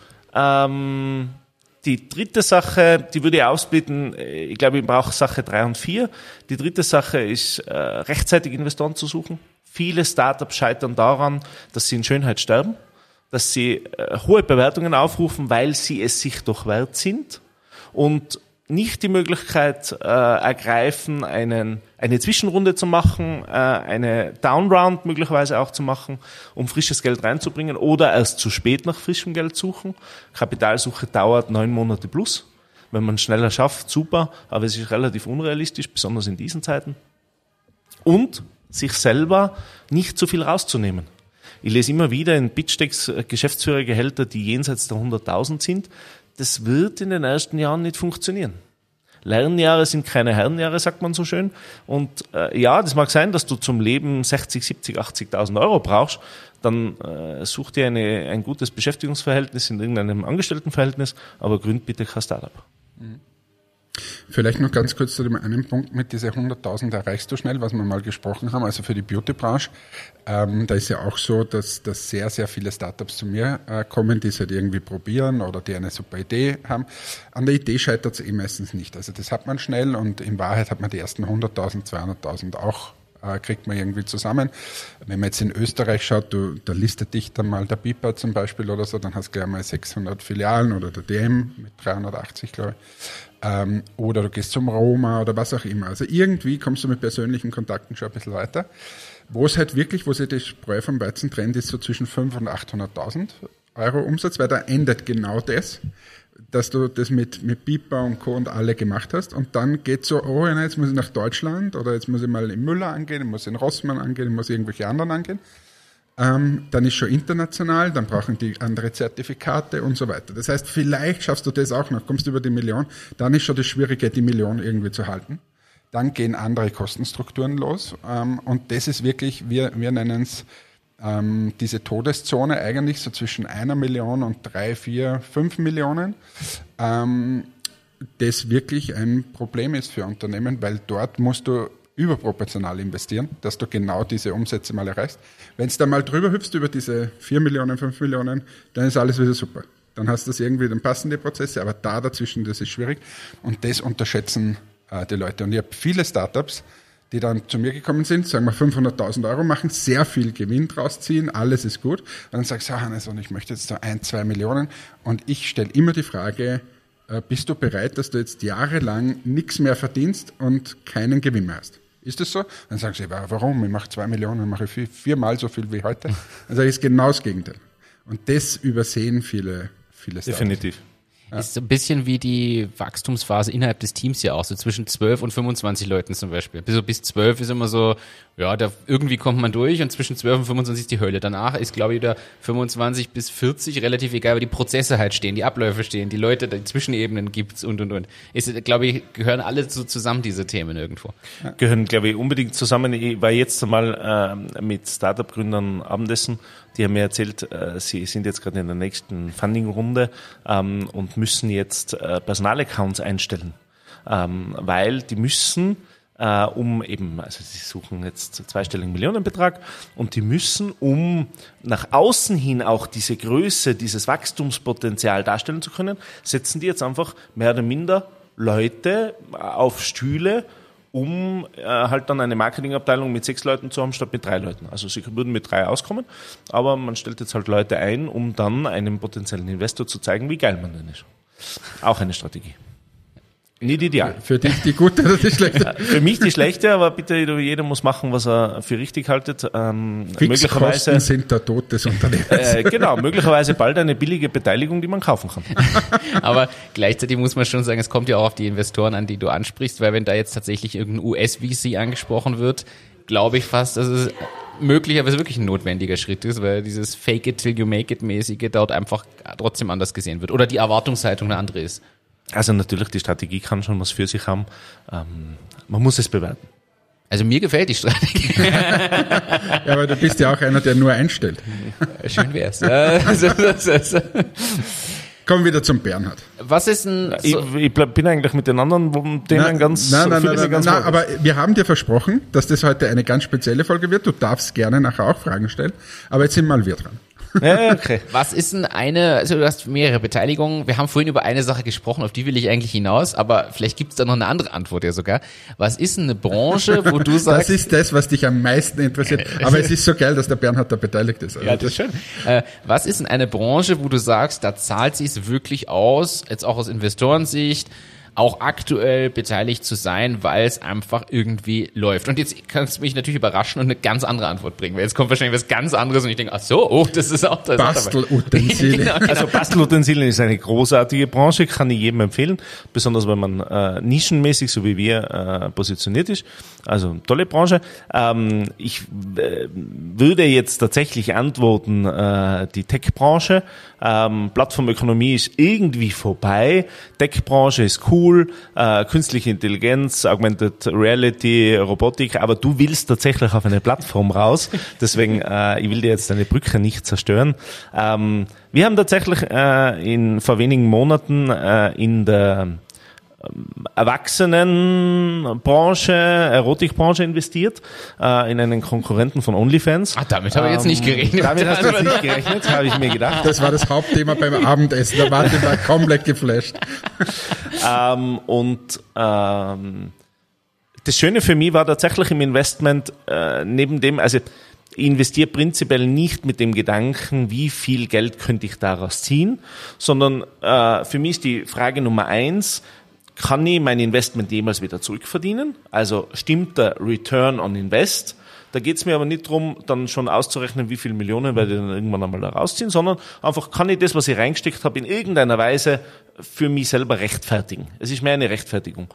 ähm, die dritte Sache, die würde ich ausblenden, ich glaube, ich brauche Sache drei und vier. Die dritte Sache ist, äh, rechtzeitig Investoren zu suchen. Viele Startups scheitern daran, dass sie in Schönheit sterben, dass sie äh, hohe Bewertungen aufrufen, weil sie es sich doch wert sind und nicht die Möglichkeit äh, ergreifen, einen, eine Zwischenrunde zu machen, äh, eine Downround möglicherweise auch zu machen, um frisches Geld reinzubringen oder erst zu spät nach frischem Geld suchen. Kapitalsuche dauert neun Monate plus. Wenn man es schneller schafft, super, aber es ist relativ unrealistisch, besonders in diesen Zeiten. Und sich selber nicht zu viel rauszunehmen. Ich lese immer wieder in Pitch-Decks Geschäftsführergehälter, die jenseits der hunderttausend sind. Das wird in den ersten Jahren nicht funktionieren. Lernjahre sind keine Herrenjahre, sagt man so schön. Und äh, ja, das mag sein, dass du zum Leben sechzig, siebzig, achtzigtausend Euro brauchst. Dann äh, such dir eine, ein gutes Beschäftigungsverhältnis in irgendeinem Angestelltenverhältnis, aber gründ bitte kein Startup. Vielleicht noch ganz kurz zu dem einen Punkt mit diese hunderttausend erreichst du schnell, was wir mal gesprochen haben, also für die Beauty-Branche. Ähm, da ist ja auch so, dass, dass sehr, sehr viele Startups zu mir äh, kommen, die es halt irgendwie probieren oder die eine super Idee haben. An der Idee scheitert es eh meistens nicht. Also das hat man schnell und in Wahrheit hat man die ersten hunderttausend, zweihunderttausend auch äh, kriegt man irgendwie zusammen. Wenn man jetzt in Österreich schaut, du, da listet dich dann mal der Bipa zum Beispiel oder so, dann hast du gleich mal sechshundert Filialen oder der D M mit dreihundertachtzig, glaube ich. Ähm, oder du gehst zum Roma oder was auch immer. Also irgendwie kommst du mit persönlichen Kontakten schon ein bisschen weiter. Wo es halt wirklich, wo sich die Spreu vom Weizen trennt, ist so zwischen fünfhunderttausend und achthunderttausend Euro Umsatz, weil da endet genau das, dass du das mit, mit Bipa und Co. und alle gemacht hast. Und dann geht so, oh ja, jetzt muss ich nach Deutschland oder jetzt muss ich mal in Müller angehen, ich muss in Rossmann angehen, ich muss irgendwelche anderen angehen. Ähm, dann ist schon international, dann brauchen die andere Zertifikate und so weiter. Das heißt, vielleicht schaffst du das auch noch, kommst über die Million, dann ist schon das Schwierige, die Million irgendwie zu halten. Dann gehen andere Kostenstrukturen los ähm, und das ist wirklich, wir, wir nennen es ähm, diese Todeszone eigentlich so zwischen einer Million und drei, vier, fünf Millionen. Ähm, das wirklich ein Problem ist für Unternehmen, weil dort musst du überproportional investieren, dass du genau diese Umsätze mal erreichst. Wenn es da mal drüber hüpfst über diese vier Millionen, fünf Millionen, dann ist alles wieder super. Dann hast du das irgendwie, dann passen die Prozesse, aber da dazwischen, das ist schwierig. Und das unterschätzen äh, die Leute. Und ich habe viele Startups, die dann zu mir gekommen sind, sagen wir fünfhunderttausend Euro machen, sehr viel Gewinn draus ziehen, alles ist gut. Und dann sagst du, ja, Hannes, und ich möchte jetzt so ein, zwei Millionen. Und ich stelle immer die Frage, äh, bist du bereit, dass du jetzt jahrelang nichts mehr verdienst und keinen Gewinn mehr hast? Ist das so? Dann sagen sie, warum? Ich mache zwei Millionen, dann mache ich vier, viermal so viel wie heute. Also das ist genau das Gegenteil. Und das übersehen viele, viele Startups. Definitiv. Ja. Ist so ein bisschen wie die Wachstumsphase innerhalb des Teams ja auch, so zwischen zwölf und fünfundzwanzig Leuten zum Beispiel. Bis, so bis zwölf ist immer so, ja, da irgendwie kommt man durch und zwischen zwölf und fünfundzwanzig ist die Hölle. Danach ist, glaube ich, wieder fünfundzwanzig bis vierzig relativ egal, weil die Prozesse halt stehen, die Abläufe stehen, die Leute, die Zwischenebenen gibt's und, und, und. Ist, glaube ich, gehören alle so zusammen, diese Themen irgendwo. Ja. Gehören, glaube ich, unbedingt zusammen. Ich war jetzt einmal äh, mit Startup-Gründern Abendessen. Die haben mir erzählt, äh, sie sind jetzt gerade in der nächsten Funding-Runde ähm, und müssen jetzt äh, Personalaccounts einstellen, ähm, weil die müssen, äh, um eben, also sie suchen jetzt zweistelligen Millionenbetrag und die müssen, um nach außen hin auch diese Größe, dieses Wachstumspotenzial darstellen zu können, setzen die jetzt einfach mehr oder minder Leute auf Stühle, um äh, halt dann eine Marketingabteilung mit sechs Leuten zu haben, statt mit drei Leuten. Also sie würden mit drei auskommen, aber man stellt jetzt halt Leute ein, um dann einem potenziellen Investor zu zeigen, wie geil man denn ist. Auch eine Strategie. Nicht ideal. Für dich die gute oder die schlechte? Für mich die schlechte, aber bitte jeder muss machen, was er für richtig haltet. Ähm, Fixkosten sind der Tod des Unternehmens. Äh, genau, möglicherweise bald eine billige Beteiligung, die man kaufen kann. Aber gleichzeitig muss man schon sagen, es kommt ja auch auf die Investoren an, die du ansprichst, weil wenn da jetzt tatsächlich irgendein U S-V C angesprochen wird, glaube ich fast, dass es möglicherweise wirklich ein notwendiger Schritt ist, weil dieses Fake it till you make it mäßige dort einfach trotzdem anders gesehen wird oder die Erwartungshaltung eine andere ist. Also natürlich, die Strategie kann schon was für sich haben. Ähm, man muss es bewerten. Also mir gefällt die Strategie. Ja, aber du bist ja auch einer, der nur einstellt. Schön wär's. Also, das, das. Kommen wir wieder zum Bernhard. Was ist ein... So ich, ich bin eigentlich mit den anderen Themen nein, ganz... Nein, nein, nein, nein, ganz nein aber wir haben dir versprochen, dass das heute eine ganz spezielle Folge wird. Du darfst gerne nachher auch Fragen stellen, aber jetzt sind mal wir dran. Ja, okay. Was ist denn eine, also du hast mehrere Beteiligungen, wir haben vorhin über eine Sache gesprochen, auf die will ich eigentlich hinaus, aber vielleicht gibt es da noch eine andere Antwort ja sogar. Was ist denn eine Branche, wo du sagst... Das ist das, was dich am meisten interessiert, aber es ist so geil, dass der Bernhard da beteiligt ist. Also ja, das ist schön. Äh, was ist denn eine Branche, wo du sagst, da zahlt sich's wirklich aus, jetzt auch aus Investorensicht, auch aktuell beteiligt zu sein, weil es einfach irgendwie läuft. Und jetzt kannst du mich natürlich überraschen und eine ganz andere Antwort bringen, weil jetzt kommt wahrscheinlich was ganz anderes und ich denke, ach so, oh, das ist auch das. Bastelutensilien. genau, genau. Also Bastelutensilien ist eine großartige Branche, kann ich jedem empfehlen, besonders wenn man äh, nischenmäßig, so wie wir, äh, positioniert ist. Also tolle Branche. Ähm, ich äh, würde jetzt tatsächlich antworten, äh, die Tech-Branche. Ähm, Plattformökonomie ist irgendwie vorbei. Tech-Branche ist cool, äh, künstliche Intelligenz, Augmented Reality, Robotik, aber du willst tatsächlich auf eine Plattform raus. Deswegen, äh, ich will dir jetzt deine Brücke nicht zerstören. Ähm, wir haben tatsächlich äh, in vor wenigen Monaten äh, in der Erwachsenenbranche, Erotikbranche investiert, äh, in einen Konkurrenten von OnlyFans. Ah, damit habe ich jetzt nicht gerechnet. Damit hast du jetzt nicht gerechnet, habe ich mir gedacht. Das war das Hauptthema beim Abendessen. Da war ich mal komplett geflasht. ähm, und ähm, das Schöne für mich war tatsächlich im Investment, äh, neben dem, also ich investiere prinzipiell nicht mit dem Gedanken, wie viel Geld könnte ich daraus ziehen, sondern äh, für mich ist die Frage Nummer eins, kann ich mein Investment jemals wieder zurückverdienen? Also stimmt der Return on Invest? Da geht es mir aber nicht darum, dann schon auszurechnen, wie viele Millionen werde ich dann irgendwann einmal da rausziehen, sondern einfach, kann ich das, was ich reingesteckt habe, in irgendeiner Weise für mich selber rechtfertigen. Es ist mehr eine Rechtfertigung.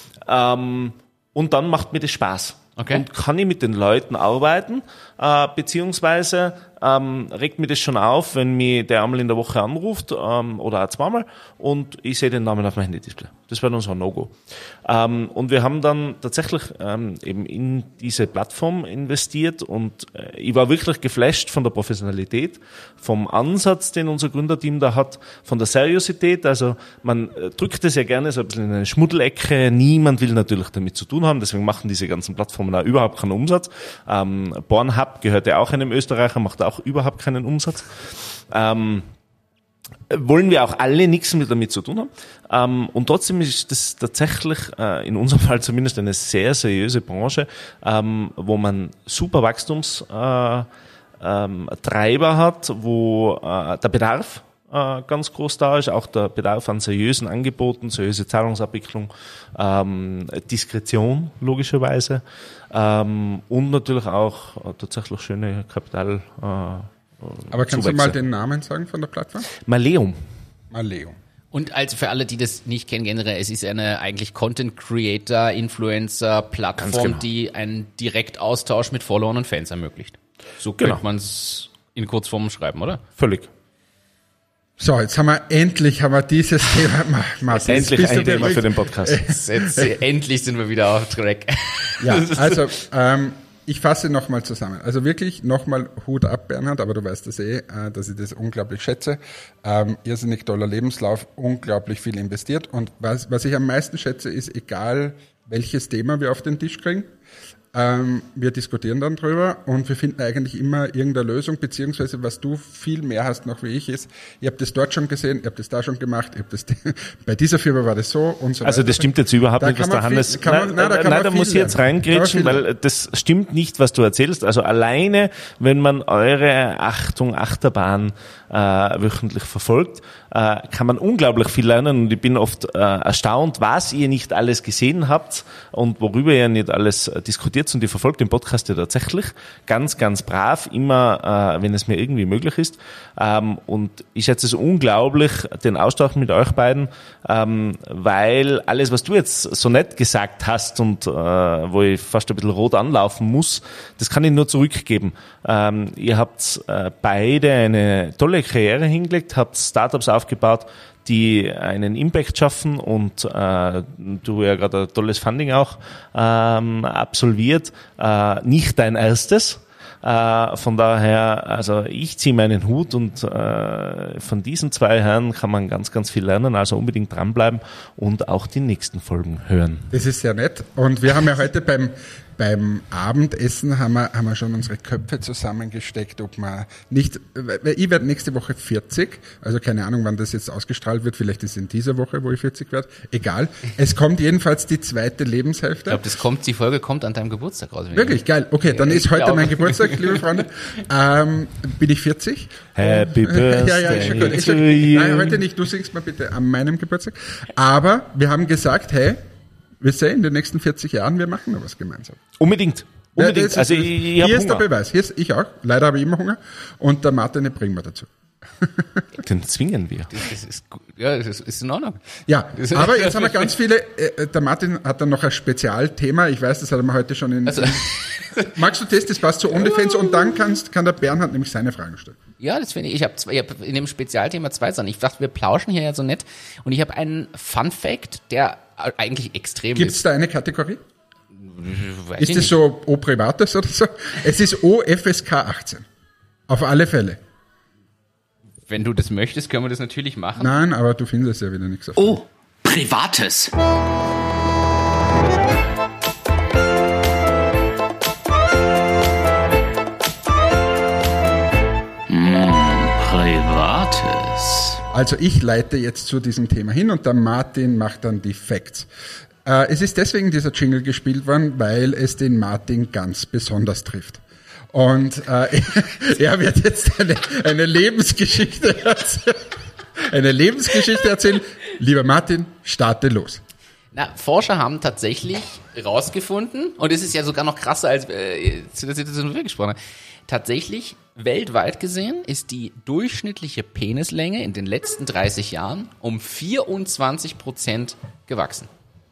Ähm, und dann macht mir das Spaß. Okay. Und kann ich mit den Leuten arbeiten, äh, beziehungsweise ähm, regt mir das schon auf, wenn mir der einmal in der Woche anruft ähm, oder auch zweimal und ich sehe den Namen auf meinem Handy-Display. Das wäre dann so ein No-Go. Ähm, und wir haben dann tatsächlich ähm, eben in diese Plattform investiert und äh, ich war wirklich geflasht von der Professionalität, vom Ansatz, den unser Gründerteam da hat, von der Seriosität. Also man äh, drückt es ja gerne so ein bisschen in eine Schmuddelecke. Niemand will natürlich damit zu tun haben, deswegen machen diese ganzen Plattformen auch überhaupt keinen Umsatz. Ähm, Pornhub gehört ja auch einem Österreicher, macht auch überhaupt keinen Umsatz. Ähm, wollen wir auch alle nichts mit damit zu tun haben. Ähm, und trotzdem ist das tatsächlich äh, in unserem Fall zumindest eine sehr seriöse Branche, ähm, wo man super Wachstumstreiber äh, ähm, Treiber hat, wo äh, der Bedarf äh, ganz groß da ist, auch der Bedarf an seriösen Angeboten, seriöse Zahlungsabwicklung, ähm, Diskretion logischerweise ähm, und natürlich auch äh, tatsächlich schöne Kapital. Äh, Aber kannst Zuwächse. du mal den Namen sagen von der Plattform? Maleum. Maleum. Und also für alle, die das nicht kennen, generell, es ist eine eigentlich Content Creator, Influencer Plattform, Ganz genau. die einen Direktaustausch mit Followern und Fans ermöglicht. So Genau. könnte man es in Kurzform schreiben, oder? Völlig. So, jetzt haben wir endlich haben wir dieses Thema. Martin, jetzt Endlich bist du ein Thema der- für den Podcast. Jetzt, endlich sind wir wieder auf Track. Ja, also ähm, ich fasse nochmal zusammen. Also wirklich nochmal Hut ab, Bernhard, aber du weißt das eh, äh, dass ich das unglaublich schätze. Ähm, irrsinnig toller Lebenslauf, unglaublich viel investiert. Und was, was ich am meisten schätze, ist, egal welches Thema wir auf den Tisch kriegen, ähm, wir diskutieren dann drüber und wir finden eigentlich immer irgendeine Lösung, beziehungsweise was du viel mehr hast noch wie ich ist, ihr habt das dort schon gesehen, ihr habt das da schon gemacht, ihr habt das bei dieser Firma war das so und so Also weiter. das stimmt jetzt überhaupt Da nicht, was kann der man Hannes... viel- kann man- nein, nein, da nein, kann man da viel muss ich jetzt lernen. reingrätschen, Kann man viel weil das stimmt nicht, was du erzählst. Also alleine, wenn man eure Achtung, Achterbahn äh, wöchentlich verfolgt, äh, kann man unglaublich viel lernen und ich bin oft äh, erstaunt, was ihr nicht alles gesehen habt und worüber ihr nicht alles äh, diskutiert und ihr verfolgt den Podcast ja tatsächlich ganz, ganz brav, immer, äh, wenn es mir irgendwie möglich ist. Ähm, und ich schätze es unglaublich, den Austausch mit euch beiden, ähm, weil alles, was du jetzt so nett gesagt hast und äh, wo ich fast ein bisschen rot anlaufen muss, das kann ich nur zurückgeben. Ähm, ihr habt äh, beide eine tolle Karriere hingelegt, habt Startups aufgebaut, die einen Impact schaffen und äh, du ja gerade ein tolles Funding auch ähm, absolviert. Äh, nicht dein erstes. Äh, von daher, also ich ziehe meinen Hut und äh, von diesen zwei Herren kann man ganz, ganz viel lernen. Also unbedingt dranbleiben und auch die nächsten Folgen hören. Das ist sehr nett. Und wir haben ja heute beim, beim Abendessen haben wir, haben wir schon unsere Köpfe zusammengesteckt, ob man nicht, weil ich werde nächste Woche vierzig, also keine Ahnung, wann das jetzt ausgestrahlt wird, vielleicht ist es in dieser Woche, wo ich vierzig werde, egal. Es kommt jedenfalls die zweite Ich Lebenshälfte. glaube, das kommt, die Folge kommt an deinem Geburtstag raus. wenn Wirklich, geil. Okay, dann Ich ist heute glaube. mein Geburtstag, liebe Freunde. Ähm, bin ich vierzig? Happy Birthday Ja, ja, ist schon gut. Ist to schon, you. nein, heute nicht. Du singst mal bitte an meinem Geburtstag. Aber wir haben gesagt, hey, wir sehen in den nächsten vierzig Jahren, wir machen noch was gemeinsam. Unbedingt. Ja, Unbedingt. das ist- Also ich, ich hier habe ist der Hunger. Beweis. Hier ist ich auch. Leider habe ich immer Hunger. Und der Martin, den bringen wir dazu. Den zwingen wir. Das ist gut. Ja, das ist, ist in Ordnung. Ja, aber jetzt haben wir ganz viele. Äh, der Martin hat dann noch ein Spezialthema. Ich weiß, das hat er mir heute schon in. Also, Magst du das? Das passt zu OnlyFans und dann kannst, kann der Bernhard nämlich seine Fragen stellen. ja, das finde ich. Ich habe ich hab in dem Spezialthema zwei Sachen. Ich dachte, wir plauschen hier ja so nett. Und ich habe einen Fun Fact, der eigentlich extrem Gibt es ist. da eine Kategorie? Weiß Ist ich das nicht. so O Privates oder so? Es ist O F S K achtzehn. Auf alle Fälle. Wenn du das möchtest, können wir das natürlich machen. Nein, aber du findest ja wieder nichts auf. Oh, Privates. Privates. Also ich leite jetzt zu diesem Thema hin und der Martin macht dann die Facts. Äh, es ist deswegen dieser Jingle gespielt worden, weil es den Martin ganz besonders trifft. Und äh, er wird jetzt eine, eine Lebensgeschichte erzählen. Eine Lebensgeschichte erzählen. Lieber Martin, starte los. Na, Forscher haben tatsächlich rausgefunden, und es ist ja sogar noch krasser, als äh, zu der Situation, die wir gesprochen haben, tatsächlich weltweit gesehen ist die durchschnittliche Penislänge in den letzten dreißig Jahren um vierundzwanzig Prozent gewachsen.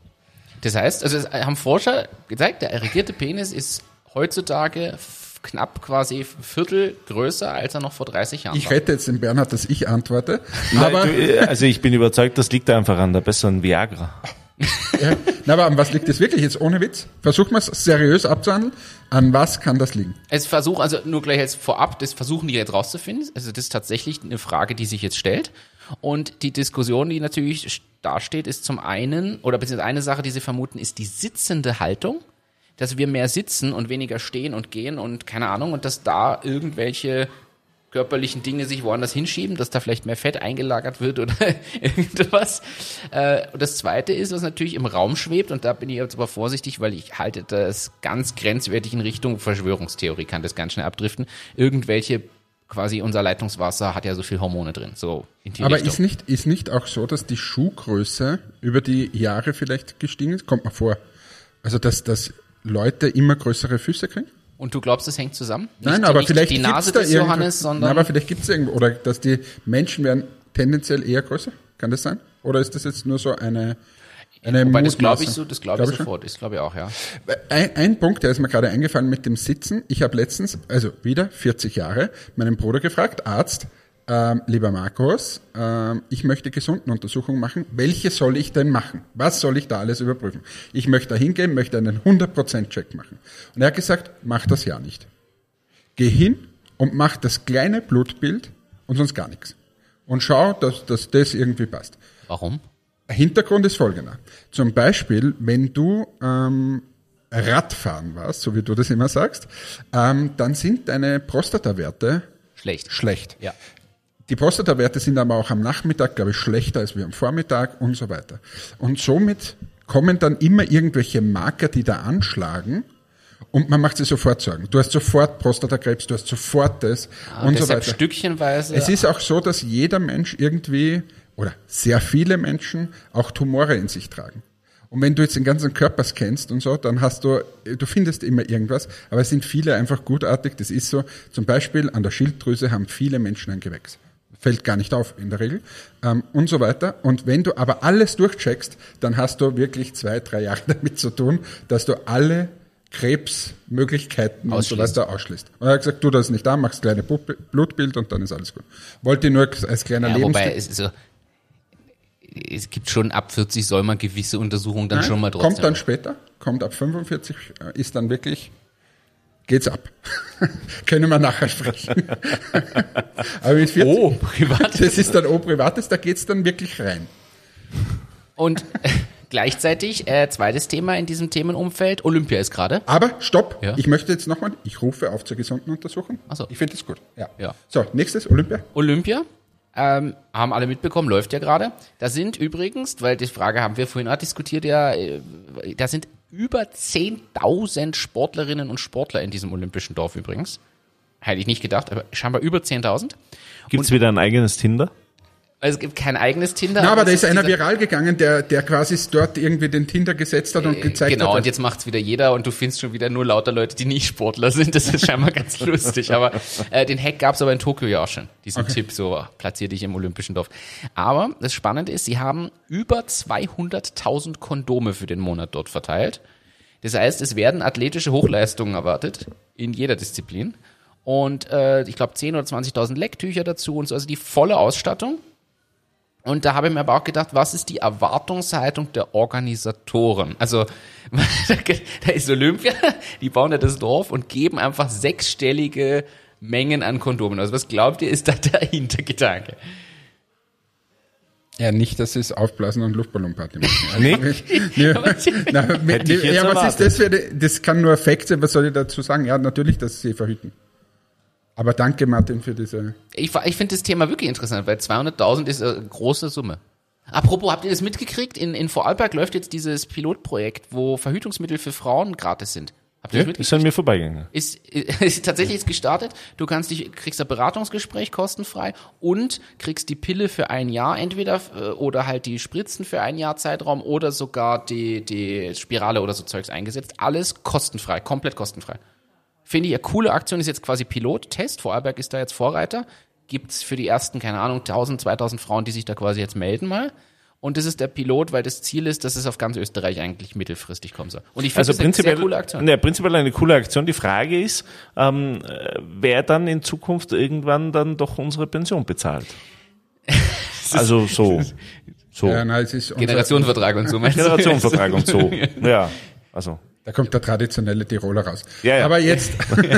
Das heißt, also es haben Forscher gezeigt, der erregierte Penis ist heutzutage f- knapp quasi Viertel größer, als er noch vor dreißig Jahren Ich war. rette jetzt den Bernhard, dass ich antworte. Aber Aber, du, also ich bin überzeugt, das liegt einfach an der besseren Viagra. ja, na, aber an was liegt das wirklich jetzt ohne Witz? Versuchen wir es seriös abzuhandeln. An was kann das liegen? Es versuchen, also nur gleich jetzt vorab, das versuchen die jetzt rauszufinden. Also das ist tatsächlich eine Frage, die sich jetzt stellt. Und die Diskussion, die natürlich dasteht, ist zum einen, oder beziehungsweise eine Sache, die sie vermuten, ist die sitzende Haltung. Dass wir mehr sitzen und weniger stehen und gehen und keine Ahnung, und dass da irgendwelche körperlichen Dinge sich woanders hinschieben, dass da vielleicht mehr Fett eingelagert wird oder irgendwas. Äh, und das Zweite ist, was natürlich im Raum schwebt, und da bin ich jetzt aber vorsichtig, weil ich halte das ganz grenzwertig in Richtung Verschwörungstheorie, kann das ganz schnell abdriften. Irgendwelche, quasi unser Leitungswasser hat ja so viel Hormone drin, so in die Aber Richtung. ist nicht, ist nicht auch so, dass die Schuhgröße über die Jahre vielleicht gestiegen ist? Kommt mir vor. Also, dass, dass Leute immer größere Füße kriegen? Und du glaubst, das hängt zusammen? Nein, nicht, aber nicht vielleicht die gibt's Nase da des irgendwo- Johannes, sondern Nein, aber vielleicht gibt es irgendwo, oder dass die Menschen werden tendenziell eher größer? Kann das sein? Oder ist das jetzt nur so eine, eine Wobei, das glaube ich Mutmaßung? so, das glaube Glaub ich schon? sofort. Das glaube ich auch, ja. Ein, ein Punkt, der ist mir gerade eingefallen mit dem Sitzen. Ich habe letztens, also wieder vierzig Jahre, meinen Bruder gefragt, Arzt, ähm, lieber Markus, ähm, ich möchte Gesundenuntersuchungen machen. Welche soll ich denn machen? Was soll ich da alles überprüfen? Ich möchte da hingehen, möchte einen hundert Prozent Check machen. Und er hat gesagt, mach das ja nicht. Geh hin und mach das kleine Blutbild und sonst gar nichts. Und schau, dass, dass das irgendwie passt. Warum? Hintergrund ist folgender. Zum Beispiel, wenn du ähm, Radfahren warst, so wie du das immer sagst, ähm, dann sind deine Prostatawerte Schlecht. schlecht. Ja. Die Prostatawerte sind aber auch am Nachmittag, glaube ich, schlechter als wie am Vormittag und so weiter. Und somit kommen dann immer irgendwelche Marker, die da anschlagen, und man macht sich sofort Sorgen. Du hast sofort Prostatakrebs, du hast sofort das Ah, und so deshalb weiter. stückchenweise. Es ist auch so, dass jeder Mensch irgendwie, oder sehr viele Menschen, auch Tumore in sich tragen. Und wenn du jetzt den ganzen Körper scannst und so, dann hast du, du findest immer irgendwas, aber es sind viele einfach gutartig, das ist so. Zum Beispiel an der Schilddrüse haben viele Menschen ein Gewächs. Fällt gar nicht auf in der Regel, ähm, und so weiter. Und wenn du aber alles durchcheckst, dann hast du wirklich zwei, drei Jahre damit zu tun, dass du alle Krebsmöglichkeiten und so Ausschließt. weiter ausschließt. Und er hat gesagt, tu das nicht da, machst kleine Blutbild und dann ist alles gut. Wollte nur als kleiner ja, Lebenstipp. wobei es ist so, es gibt schon ab vierzig soll man gewisse Untersuchungen dann Nein, schon mal trotzdem. kommt dann später, kommt ab fünfundvierzig, äh, ist dann wirklich, geht's ab. Können wir nachher sprechen. Aber mit vierzig, Oh, privat. das ist dann oh privates, da geht's dann wirklich rein. Und äh, gleichzeitig, äh, zweites Thema in diesem Themenumfeld, Olympia ist gerade. Aber stopp, Ja. ich möchte jetzt nochmal, ich rufe auf zur gesunden Untersuchung. Ach so. Ich finde das gut. Ja. Ja. So, nächstes Olympia. Olympia, ähm, haben alle mitbekommen, läuft ja gerade. Da sind übrigens, weil die Frage haben wir vorhin auch diskutiert, ja, äh, da sind über zehntausend Sportlerinnen und Sportler in diesem olympischen Dorf übrigens. Hätte ich nicht gedacht, aber scheinbar über zehntausend. Gibt's wieder ein eigenes Tinder? Also es gibt kein eigenes Tinder. Na, aber da es ist einer dieser- viral gegangen, der, der quasi dort irgendwie den Tinder gesetzt hat und gezeigt Genau, hat. und jetzt macht's wieder jeder und du findest schon wieder nur lauter Leute, die nicht Sportler sind. Das ist scheinbar ganz lustig. Aber äh, den Hack gab's aber in Tokio ja auch schon. Diesen Okay. Tipp, so platzier dich im Olympischen Dorf. Aber das Spannende ist, sie haben über zweihunderttausend Kondome für den Monat dort verteilt. Das heißt, es werden athletische Hochleistungen erwartet in jeder Disziplin. Und äh, ich glaube zehntausend oder zwanzigtausend Lecktücher dazu und so, also die volle Ausstattung. Und da habe ich mir aber auch gedacht, was ist die Erwartungshaltung der Organisatoren? Also da ist Olympia, die bauen ja das Dorf und geben einfach sechsstellige Mengen an Kondomen. Also was glaubt ihr, ist da der Hintergedanke? Ja, nicht, dass sie es aufblasen und Luftballonparty machen. Nicht? Ja, Aber- na, Hätte ich jetzt ja, was erwartet. ist das für eine, das kann nur Fakt sein, was soll ich dazu sagen? Ja, natürlich, dass sie verhüten. Aber danke, Martin, für diese... Ich, ich finde das Thema wirklich interessant, weil zweihunderttausend ist eine große Summe. Apropos, habt ihr das mitgekriegt? In, in Vorarlberg läuft jetzt dieses Pilotprojekt, wo Verhütungsmittel für Frauen gratis sind. Habt ihr Ja, das ist mitgekriegt? an mir vorbeigegangen. Ist, ist tatsächlich jetzt gestartet. Du kannst dich, kriegst ein Beratungsgespräch kostenfrei und kriegst die Pille für ein Jahr entweder äh, oder halt die Spritzen für ein Jahr Zeitraum oder sogar die, die Spirale oder so Zeugs eingesetzt. Alles kostenfrei, komplett kostenfrei. Finde ich eine coole Aktion, ist jetzt quasi Pilottest. Vorarlberg ist da jetzt Vorreiter. Gibt's für die ersten, keine Ahnung, tausend, zweitausend Frauen, die sich da quasi jetzt melden mal. Und das ist der Pilot, weil das Ziel ist, dass es auf ganz Österreich eigentlich mittelfristig kommen soll. Und ich finde Also das eine prinzipiell, sehr coole Aktion. ja, prinzipiell eine coole Aktion. Die Frage ist, ähm, äh, wer dann in Zukunft irgendwann dann doch unsere Pension bezahlt? Also so, so Ja, nein, es ist unser, Generationenvertrag und so. meinst du? Generationenvertrag und so. Ja, also da kommt der traditionelle Tiroler raus. Ja, ja. Aber jetzt,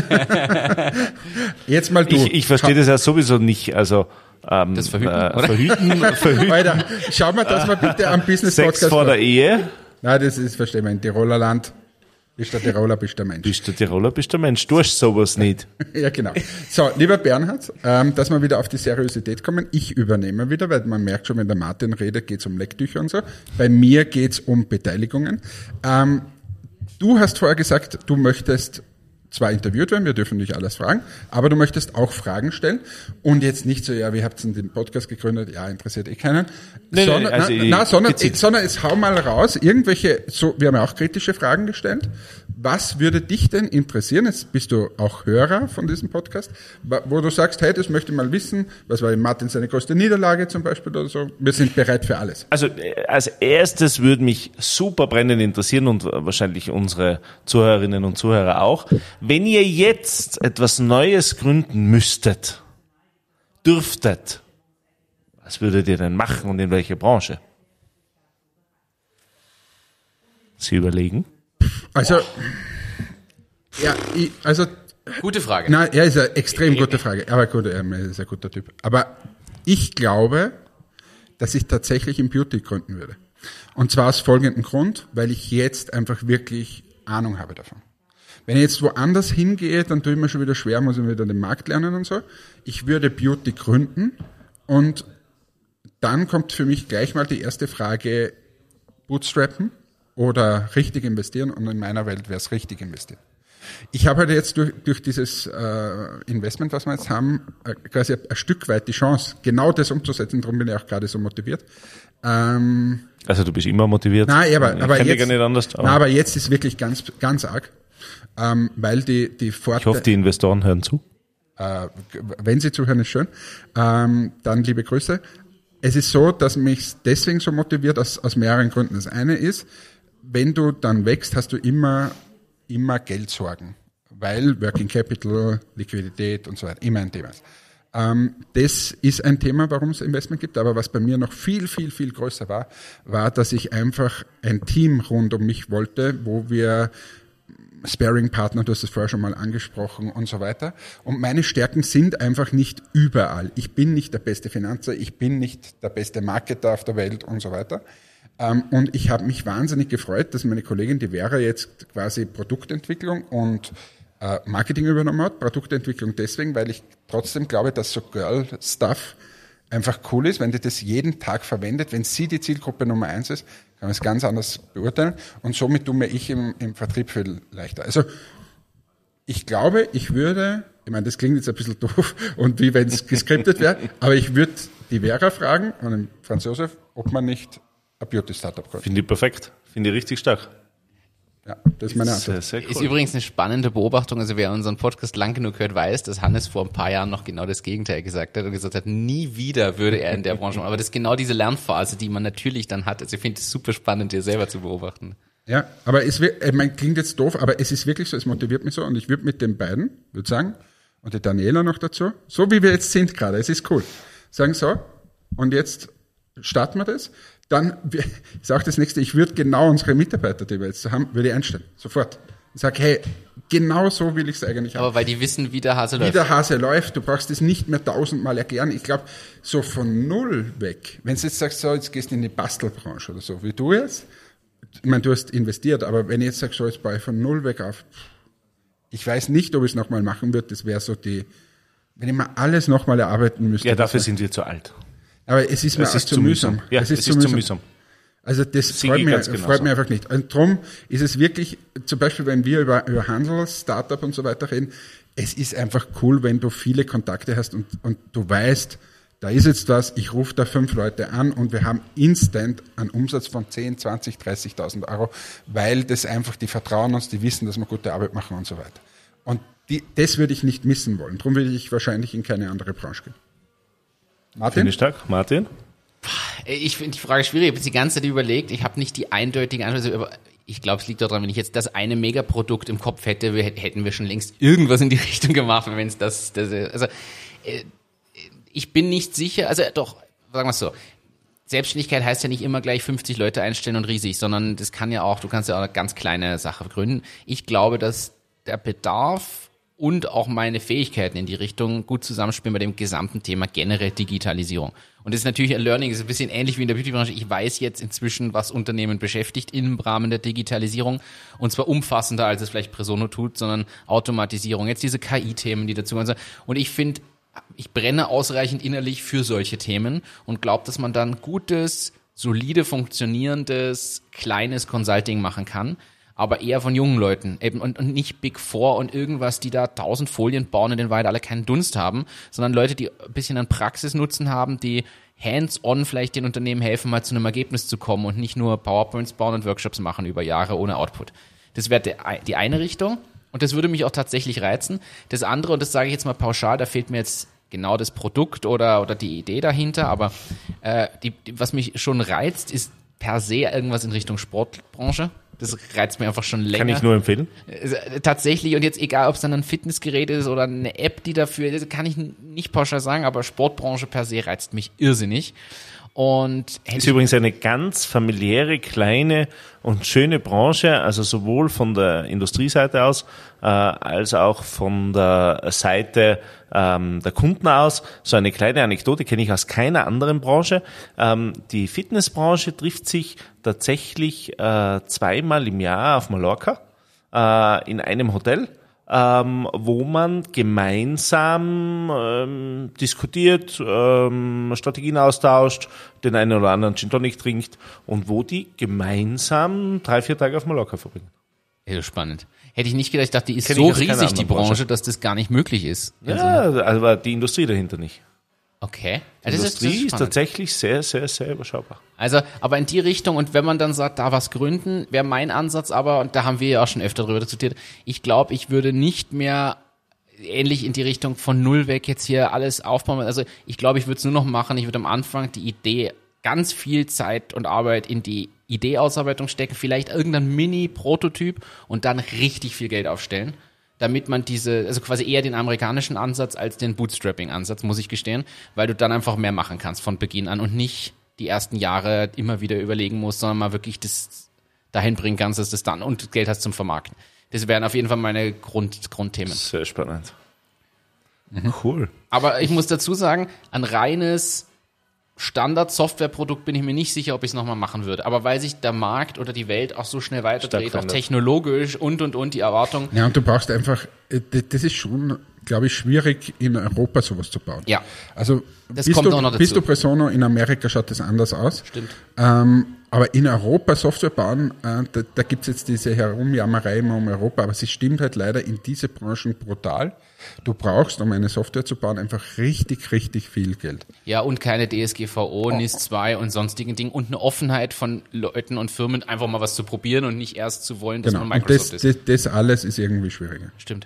jetzt mal du. ich, ich verstehe das ja sowieso nicht. Also ähm, Das Verhüten, äh, oder? Verhüten, verhüten, Alter, schau mal, dass wir bitte am Business Sex Podcast. vor der Ehe. Nein, das ist, verstehen wir, in Tiroler Land. Bist der Tiroler, bist der Mensch. Bist du Tiroler, bist du Mensch. Du hast sowas nicht. Ja, genau. So, lieber Bernhard, ähm, dass wir wieder auf die Seriosität kommen. Ich übernehme wieder, weil man merkt schon, wenn der Martin redet, geht es um Lecktücher und so. Bei mir geht es um Beteiligungen. Ähm, du hast vorher gesagt, du möchtest zwar interviewt werden, wir dürfen nicht alles fragen, aber du möchtest auch Fragen stellen und jetzt nicht so, ja, wie habt ihr den Podcast gegründet? Ja, interessiert eh keinen. Nee, sondern, nee, also na, ich- na, sondern, gezielt. sondern es hau mal raus, irgendwelche, so, wir haben ja auch kritische Fragen gestellt. Was würde dich denn interessieren? Jetzt bist du auch Hörer von diesem Podcast, wa- wo du sagst, hey, das möchte ich mal wissen. Was war in Martin seine größte Niederlage zum Beispiel oder so? Wir sind bereit für alles. Also äh, als erstes würde mich super brennend interessieren und wahrscheinlich unsere Zuhörerinnen und Zuhörer auch, wenn ihr jetzt etwas Neues gründen müsstet, dürftet, was würdet ihr denn machen und in welche Branche? Sie überlegen. Also, ja, ich, also, Gute Frage. nein, er ist eine extrem gute Frage. Aber gut, er ist ein guter Typ. Aber ich glaube, dass ich tatsächlich im Beauty gründen würde. Und zwar aus folgendem Grund, weil ich jetzt einfach wirklich Ahnung habe davon. Wenn ich jetzt woanders hingehe, dann tue ich mir schon wieder schwer, muss ich wieder den Markt lernen und so. Ich würde Beauty gründen und dann kommt für mich gleich mal die erste Frage, bootstrappen oder richtig investieren, und in meiner Welt wäre es richtig investieren. Ich habe halt jetzt durch, durch dieses äh, Investment, was wir jetzt haben, äh, quasi ein, ein Stück weit die Chance, genau das umzusetzen, darum bin ich auch gerade so motiviert. Ähm, Also du bist immer motiviert. Nein, aber, ich aber kenn dich jetzt, gar nicht anders. Aber nein, aber jetzt ist wirklich ganz, ganz arg, ähm, weil die, die ich Vorteile, hoffe, die Investoren hören zu. äh, wenn Sie zuhören, ist schön, ähm, dann liebe Grüße. Es ist so, dass mich deswegen so motiviert, aus, aus mehreren Gründen. Das eine ist, wenn du dann wächst, hast du immer, immer Geldsorgen, weil Working Capital, Liquidität und so weiter immer ein Thema ist. Ähm, das ist ein Thema, warum es Investment gibt, aber was bei mir noch viel, viel, viel größer war, war, dass ich einfach ein Team rund um mich wollte, wo wir Sparing-Partner, du hast es vorher schon mal angesprochen und so weiter. Und meine Stärken sind einfach nicht überall. Ich bin nicht der beste Finanzer, ich bin nicht der beste Marketer auf der Welt und so weiter. Ähm, und ich habe mich wahnsinnig gefreut, dass meine Kollegin, die Vera, jetzt quasi Produktentwicklung und äh, Marketing übernommen hat. Produktentwicklung deswegen, weil ich trotzdem glaube, dass so Girl-Stuff einfach cool ist, wenn die das jeden Tag verwendet. Wenn sie die Zielgruppe Nummer eins ist, kann man es ganz anders beurteilen. Und somit tue mir ich im, im Vertrieb viel leichter. Also ich glaube, ich würde, ich meine, das klingt jetzt ein bisschen doof und wie wenn es geskriptet wäre, aber ich würde die Vera fragen und den Franz Josef, ob man nicht ein Beauty-Startup gründet. Finde ich perfekt. Finde ich richtig stark. Ja, das ist meine Sehr, Antwort. sehr cool. Ist übrigens eine spannende Beobachtung. Also wer unseren Podcast lang genug hört, weiß, dass Hannes vor ein paar Jahren noch genau das Gegenteil gesagt hat und gesagt hat, nie wieder würde er in der Branche machen. Aber das ist genau diese Lernphase, die man natürlich dann hat. Also ich finde es super spannend, dir selber zu beobachten. Ja, aber es wird, ich meine, klingt jetzt doof, aber es ist wirklich so, es motiviert mich so und ich würde mit den beiden, würde sagen, und die Daniela noch dazu, so wie wir jetzt sind gerade, es ist cool, sagen so, und jetzt starten wir das, dann ist auch das nächste, ich würde genau unsere Mitarbeiter, die wir jetzt haben, würde ich einstellen, sofort. und sage, hey, genau so will ich es eigentlich haben. Aber weil die wissen, wie der Hase Wie läuft. der Hase läuft, du brauchst es nicht mehr tausendmal erklären. Ich glaube, so von null weg, wenn du jetzt sagst, so, jetzt gehst du in die Bastelbranche oder so, wie du jetzt, ich meine, du hast investiert, aber wenn ich jetzt sage, so, jetzt baue ich von null weg auf, ich weiß nicht, ob ich es nochmal machen würde, das wäre so die, wenn ich mal alles nochmal erarbeiten müsste. Ja, dafür das sind wir zu alt. aber es ist mir Es auch ist zu mühsam. Ja, es ist, zu, mühsam. Also das Sehe freut ich mich, ganz genauso. freut mich einfach nicht. Und darum ist es wirklich, zum Beispiel, wenn wir über, über Handel, Startup und so weiter reden, es ist einfach cool, wenn du viele Kontakte hast und, und du weißt, da ist jetzt was, ich rufe da fünf Leute an und wir haben instant einen Umsatz von zehn, zwanzig, dreißigtausend Euro, weil das einfach, die vertrauen uns, die wissen, dass wir gute Arbeit machen und so weiter. Und die, das würde ich nicht missen wollen. Darum würde ich wahrscheinlich in keine andere Branche gehen. Martin? Finde ich stark. Martin? Ich finde die Frage schwierig. Ich habe jetzt die ganze Zeit überlegt. Ich habe nicht die eindeutige Antwort. Aber ich glaube, es liegt daran, wenn ich jetzt das eine Megaprodukt im Kopf hätte, wir, hätten wir schon längst irgendwas in die Richtung gemacht, wenn es das, das, also, äh, ich bin nicht sicher, also doch, sagen wir es so, Selbstständigkeit heißt ja nicht immer gleich fünfzig Leute einstellen und riesig, sondern das kann ja auch, du kannst ja auch eine ganz kleine Sache gründen. Ich glaube, dass der Bedarf und auch meine Fähigkeiten in die Richtung gut zusammenspielen bei dem gesamten Thema generell Digitalisierung. Und das ist natürlich ein Learning, das ist ein bisschen ähnlich wie in der Beautybranche. Ich weiß jetzt inzwischen, was Unternehmen beschäftigt im Rahmen der Digitalisierung. Und zwar umfassender, als es vielleicht Presono tut, sondern Automatisierung. Jetzt diese K I-Themen, die dazu gehören. Und ich finde, ich brenne ausreichend innerlich für solche Themen und glaube, dass man dann gutes, solide funktionierendes, kleines Consulting machen kann, aber eher von jungen Leuten eben und, und nicht Big Four und irgendwas, die da tausend Folien bauen und in Wahrheit alle keinen Dunst haben, sondern Leute, die ein bisschen an Praxisnutzen haben, die hands-on vielleicht den Unternehmen helfen, mal zu einem Ergebnis zu kommen und nicht nur PowerPoints bauen und Workshops machen über Jahre ohne Output. Das wäre die eine Richtung. Und das würde mich auch tatsächlich reizen. Das andere, und das sage ich jetzt mal pauschal, da fehlt mir jetzt genau das Produkt oder oder die Idee dahinter, aber äh, die, die, was mich schon reizt, ist per se irgendwas in Richtung Sportbranche. Das reizt mir einfach schon länger. Kann ich nur empfehlen. Äh, tatsächlich, und jetzt egal, ob es dann ein Fitnessgerät ist oder eine App, die dafür, das kann ich nicht pauschal sagen, aber Sportbranche per se reizt mich irrsinnig. Und ist übrigens eine ganz familiäre, kleine und schöne Branche, also sowohl von der Industrieseite aus äh, als auch von der Seite ähm, der Kunden aus. So eine kleine Anekdote kenne ich aus keiner anderen Branche. Ähm, die Fitnessbranche trifft sich tatsächlich äh, zweimal im Jahr auf Mallorca äh, in einem Hotel. Ähm, wo man gemeinsam ähm, diskutiert, ähm, Strategien austauscht, den einen oder anderen Gin Tonic trinkt und wo die gemeinsam drei, vier Tage auf Mallorca verbringen. Ja, spannend. Hätte ich nicht gedacht, ich dachte, die ist Kenn so ich aus keiner riesig, die anderen Branche, Branche. dass das gar nicht möglich ist. Ja, aber die Industrie dahinter nicht. Okay. Die Ja, das Industrie ist, das ist, ist spannend. tatsächlich sehr, sehr, sehr überschaubar. Also, aber in die Richtung, und wenn man dann sagt, da was gründen, wäre mein Ansatz aber, und da haben wir ja auch schon öfter drüber diskutiert, ich glaube, ich würde nicht mehr ähnlich in die Richtung von null weg jetzt hier alles aufbauen. Also ich glaube, ich würde es nur noch machen, ich würde am Anfang die Idee, ganz viel Zeit und Arbeit in die Ideeausarbeitung stecken, vielleicht irgendein Mini-Prototyp und dann richtig viel Geld aufstellen, damit man diese, also quasi eher den amerikanischen Ansatz als den Bootstrapping-Ansatz, muss ich gestehen, weil du dann einfach mehr machen kannst von Beginn an und nicht die ersten Jahre immer wieder überlegen musst, sondern mal wirklich das dahin bringen kannst, dass das dann und Geld hast zum Vermarkten. Das wären auf jeden Fall meine Grund, Grundthemen. Sehr spannend. Mhm. Cool. Aber ich muss dazu sagen, ein reines Standard-Software-Produkt bin ich mir nicht sicher, ob ich es nochmal machen würde. Aber weil sich der Markt oder die Welt auch so schnell weiterdreht, auch verändert. technologisch und, und, und, die Erwartung. Ja, und du brauchst einfach, äh, das ist schon, glaube ich, schwierig, in Europa sowas zu bauen. Ja. Also, Das bist kommt du, auch noch dazu. bist du Presono, in Amerika schaut das anders aus. Stimmt. Ähm, aber in Europa Software bauen, äh, da, da gibt's jetzt diese Herumjammerei immer um Europa, aber es stimmt halt leider in diese Branchen brutal. Du brauchst, um eine Software zu bauen, einfach richtig, richtig viel Geld. Ja, und keine D S G V O, N I S zwei und sonstigen Dingen und eine Offenheit von Leuten und Firmen, einfach mal was zu probieren und nicht erst zu wollen, dass Genau. man Und das, Microsoft ist. das, das alles ist irgendwie schwieriger. Stimmt.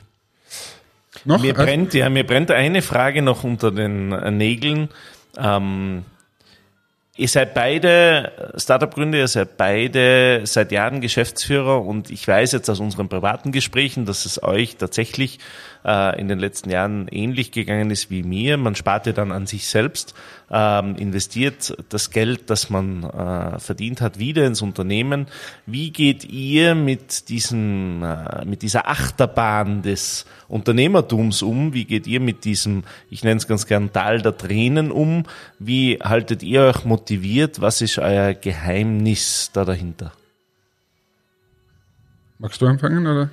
Noch? Mir Also, brennt, ja, mir brennt eine Frage noch unter den äh, Nägeln. Ähm, Ihr seid beide Startup-Gründer, ihr seid beide seit Jahren Geschäftsführer und ich weiß jetzt aus unseren privaten Gesprächen, dass es euch tatsächlich äh, in den letzten Jahren ähnlich gegangen ist wie mir. Man spart ja dann an sich selbst, ähm, investiert das Geld, das man äh, verdient hat, wieder ins Unternehmen. Wie geht ihr mit diesen, äh, mit dieser Achterbahn des Unternehmertums um? Wie geht ihr mit diesem, ich nenne es ganz gern, Tal der Tränen um? Wie haltet ihr euch motiviert? Was ist euer Geheimnis da dahinter? Magst du anfangen, oder?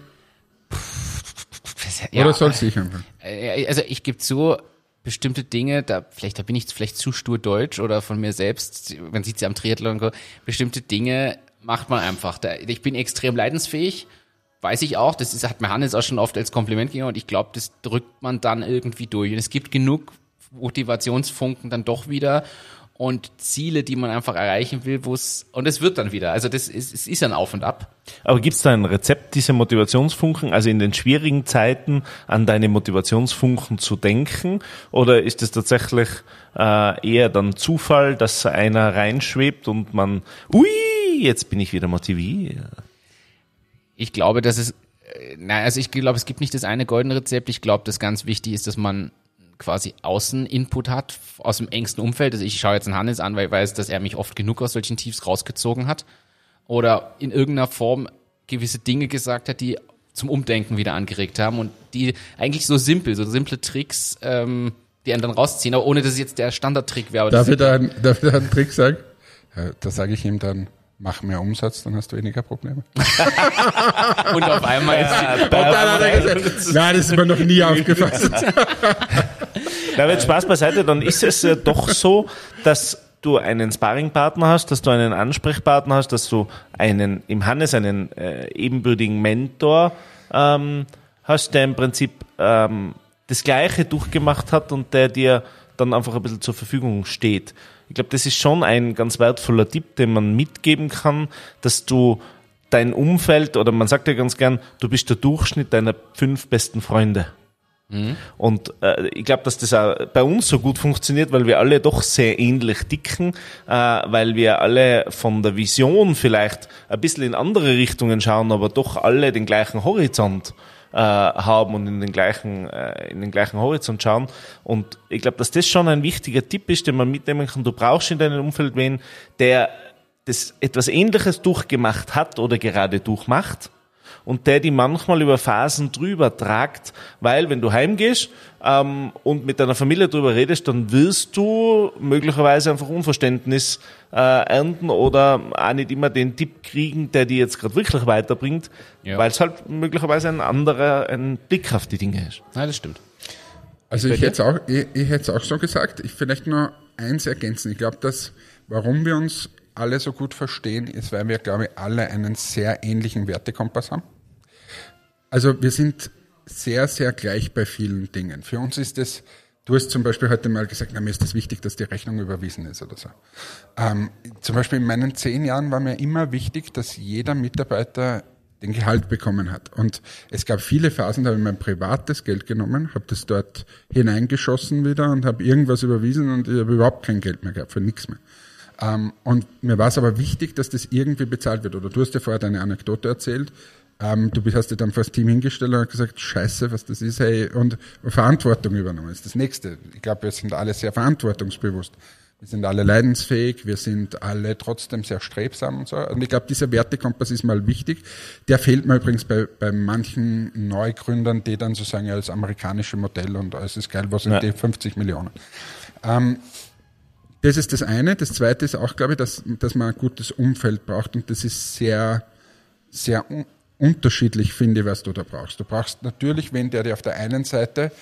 Ja, oder soll ich anfangen? Also ich gebe zu, bestimmte Dinge, da vielleicht da bin ich vielleicht zu stur deutsch oder von mir selbst, man sieht es ja am Triathlon, bestimmte Dinge macht man einfach. Da, ich bin extrem leidensfähig, weiß ich auch, das ist, hat mir Hannes auch schon oft als Kompliment gegeben und ich glaube, das drückt man dann irgendwie durch. Und es gibt genug Motivationsfunken dann doch wieder und Ziele, die man einfach erreichen will, wo es, und es wird dann wieder. Also das ist, es ist ein Auf und Ab. Aber gibt es da ein Rezept, diese Motivationsfunken, also in den schwierigen Zeiten an deine Motivationsfunken zu denken? Oder ist es tatsächlich äh, eher dann Zufall, dass einer reinschwebt und man, ui, jetzt bin ich wieder motiviert? Ich glaube, dass es, äh, naja, also ich glaube, es gibt nicht das eine goldene Rezept. Ich glaube, das ganz wichtig ist, dass man quasi Außen-Input hat, aus dem engsten Umfeld. Also ich schaue jetzt einen Hannes an, weil ich weiß, dass er mich oft genug aus solchen Tiefs rausgezogen hat. Oder in irgendeiner Form gewisse Dinge gesagt hat, die zum Umdenken wieder angeregt haben und die eigentlich so simpel, so simple Tricks, ähm, die einen dann rausziehen, aber ohne dass es jetzt der Standardtrick wäre. Darf ich da einen, darf ich da einen Trick sagen? Ja, da sage ich ihm dann, mach mehr Umsatz, dann hast du weniger Probleme. Und auf einmal ist und dann hat er gesagt, nein, das ist mir noch nie aufgefasst. Na, wenn Spaß beiseite, dann ist es ja doch so, dass du einen Sparringpartner hast, dass du einen Ansprechpartner hast, dass du einen, im Hannes einen äh, ebenbürtigen Mentor ähm, hast, der im Prinzip ähm, das Gleiche durchgemacht hat und der dir dann einfach ein bisschen zur Verfügung steht. Ich glaube, das ist schon ein ganz wertvoller Tipp, den man mitgeben kann, dass du dein Umfeld, oder man sagt ja ganz gern, du bist der Durchschnitt deiner fünf besten Freunde. Mhm. Und äh, ich glaube, dass das auch bei uns so gut funktioniert, weil wir alle doch sehr ähnlich ticken, äh, weil wir alle von der Vision vielleicht ein bisschen in andere Richtungen schauen, aber doch alle den gleichen Horizont äh, haben und in den gleichen äh, in den gleichen Horizont schauen. Und ich glaube, dass das schon ein wichtiger Tipp ist, den man mitnehmen kann. Du brauchst in deinem Umfeld wen, der das etwas Ähnliches durchgemacht hat oder gerade durchmacht. Und der die manchmal über Phasen drüber tragt, weil wenn du heimgehst ähm, und mit deiner Familie drüber redest, dann wirst du möglicherweise einfach Unverständnis äh, ernten oder auch nicht immer den Tipp kriegen, der dir jetzt gerade wirklich weiterbringt, ja. Weil es halt möglicherweise ein anderer ein Blick auf die Dinge ist. Ja, das stimmt. Also ich hätte es auch, ich, ich hätte es auch so gesagt, ich vielleicht nur eins ergänzen. Ich glaube, dass, warum wir uns alle so gut verstehen, ist, weil wir, glaube ich, alle einen sehr ähnlichen Wertekompass haben. Also wir sind sehr, sehr gleich bei vielen Dingen. Für uns ist es, du hast zum Beispiel heute mal gesagt, na, mir ist das wichtig, dass die Rechnung überwiesen ist oder so. Ähm, zum Beispiel in meinen zehn Jahren war mir immer wichtig, dass jeder Mitarbeiter den Gehalt bekommen hat. Und es gab viele Phasen, da habe ich mein privates Geld genommen, habe das dort hineingeschossen wieder und habe irgendwas überwiesen und ich habe überhaupt kein Geld mehr gehabt, für nichts mehr. Um, und mir war es aber wichtig, dass das irgendwie bezahlt wird. Oder du hast ja vorher deine Anekdote erzählt. Um, du hast dich dann vor das Team hingestellt und gesagt, scheiße, was das ist, hey, und Verantwortung übernommen. Das ist das Nächste. Ich glaube, wir sind alle sehr verantwortungsbewusst. Wir sind alle leidensfähig, wir sind alle trotzdem sehr strebsam und so. Und ich glaube, dieser Wertekompass ist mal wichtig. Der fehlt mir übrigens bei, bei manchen Neugründern, die dann so sagen, ja, das amerikanische Modell und alles ist geil, was sind ja. die fünfzig Millionen? Um, Das ist das eine. Das zweite ist auch, glaube ich, dass, dass man ein gutes Umfeld braucht. Und das ist sehr, sehr un- unterschiedlich, finde ich, was du da brauchst. Du brauchst natürlich, wenn der dir auf der einen Seite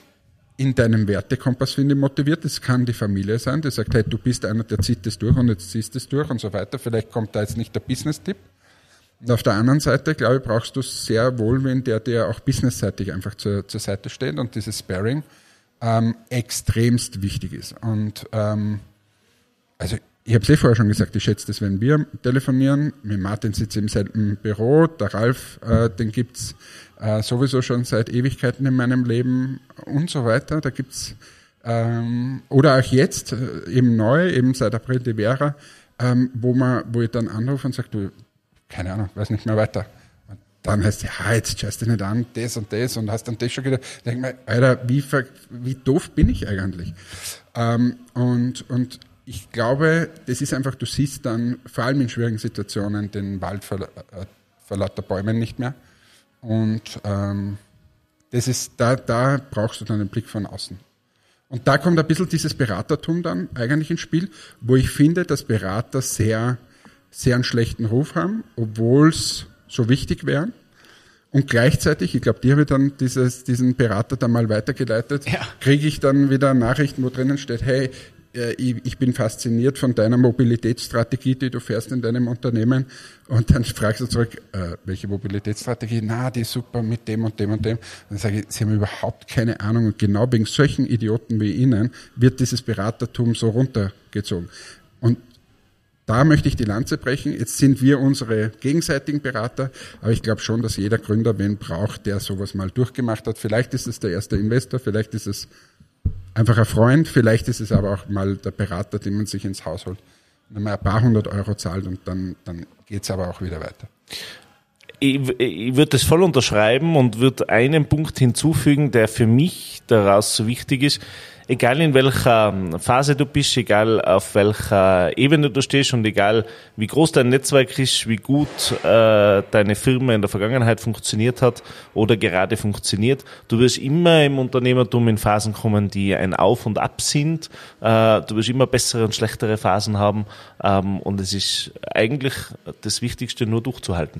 in deinem Wertekompass, finde ich, motiviert. Das kann die Familie sein, die sagt, hey, du bist einer, der zieht das durch und jetzt ziehst du es durch und so weiter. Vielleicht kommt da jetzt nicht der Business-Tipp. Und auf der anderen Seite, glaube ich, brauchst du sehr wohl wen, der dir auch businessseitig einfach zur, zur Seite steht und dieses Sparring ähm, extremst wichtig ist. Und ähm, Also ich habe es eh vorher schon gesagt, ich schätze das, wenn wir telefonieren. Mit Martin sitze ich im selben Büro, der Ralf, äh, den gibt's äh, sowieso schon seit Ewigkeiten in meinem Leben und so weiter. Da gibt's Ähm, oder auch jetzt, äh, eben neu, eben seit April die Vera, ähm, wo man, wo ich dann anrufe und sage, du, keine Ahnung, weiß nicht mehr weiter. Und dann heißt es, ja, jetzt schaust du nicht an, das und das und hast dann das schon gedacht. Da denke ich mir, Alter, wie, ver, wie doof bin ich eigentlich? Ähm, und, und ich glaube, das ist einfach, du siehst dann, vor allem in schwierigen Situationen, den Wald vor, äh, vor lauter Bäumen nicht mehr. Und ähm, das ist, da, da brauchst du dann den Blick von außen. Und da kommt ein bisschen dieses Beratertum dann eigentlich ins Spiel, wo ich finde, dass Berater sehr, sehr einen schlechten Ruf haben, obwohl es so wichtig wäre. Und gleichzeitig, ich glaube, dir wird dann dieses, diesen Berater dann mal weitergeleitet, ja. kriege ich dann wieder Nachrichten, wo drinnen steht, hey, ich bin fasziniert von deiner Mobilitätsstrategie, die du fährst in deinem Unternehmen. Und dann fragst du zurück, äh, welche Mobilitätsstrategie? Na, die ist super mit dem und dem und dem. Dann sage ich, sie haben überhaupt keine Ahnung. Und genau wegen solchen Idioten wie Ihnen wird dieses Beratertum so runtergezogen. Und da möchte ich die Lanze brechen. Jetzt sind wir unsere gegenseitigen Berater, aber ich glaube schon, dass jeder Gründer wen braucht, der sowas mal durchgemacht hat. Vielleicht ist es der erste Investor, vielleicht ist es einfach ein Freund, vielleicht ist es aber auch mal der Berater, den man sich ins Haus holt. Wenn man ein paar hundert Euro zahlt und dann, dann geht's aber auch wieder weiter. Ich, ich würde das voll unterschreiben und würde einen Punkt hinzufügen, der für mich daraus so wichtig ist. Egal in welcher Phase du bist, egal auf welcher Ebene du stehst und egal wie groß dein Netzwerk ist, wie gut äh, deine Firma in der Vergangenheit funktioniert hat oder gerade funktioniert, du wirst immer im Unternehmertum in Phasen kommen, die ein Auf und Ab sind. Äh, du wirst immer bessere und schlechtere Phasen haben ähm, und es ist eigentlich das Wichtigste, nur durchzuhalten.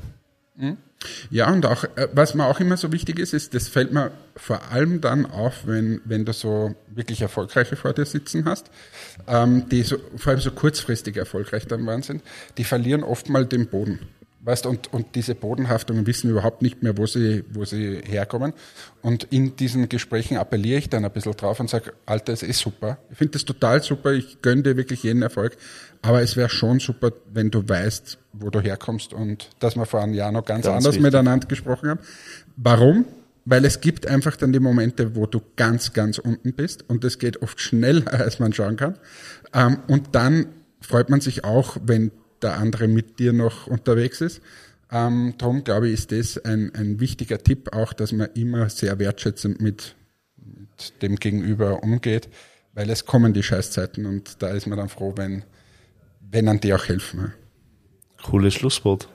Ja, und auch, was mir auch immer so wichtig ist, ist, das fällt mir vor allem dann auf, wenn, wenn du so wirklich Erfolgreiche vor dir sitzen hast, ähm, die so, vor allem so kurzfristig erfolgreich dann waren sind, die verlieren oft mal den Boden. Weißt, und, und diese Bodenhaftungen wissen überhaupt nicht mehr, wo sie, wo sie herkommen. Und in diesen Gesprächen appelliere ich dann ein bisschen drauf und sage, Alter, es ist super. Ich finde das total super. Ich gönne dir wirklich jeden Erfolg. Aber es wäre schon super, wenn du weißt, wo du herkommst und dass wir vor einem Jahr noch ganz, ganz anders wichtig. miteinander gesprochen haben. Warum? Weil es gibt einfach dann die Momente, wo du ganz, ganz unten bist und es geht oft schneller, als man schauen kann. Und dann freut man sich auch, wenn der andere mit dir noch unterwegs ist. Ähm, darum glaube ich, ist das ein, ein wichtiger Tipp auch, dass man immer sehr wertschätzend mit, mit dem Gegenüber umgeht, weil es kommen die Scheißzeiten und da ist man dann froh, wenn, wenn an die auch helfen. Cooles Schlusswort.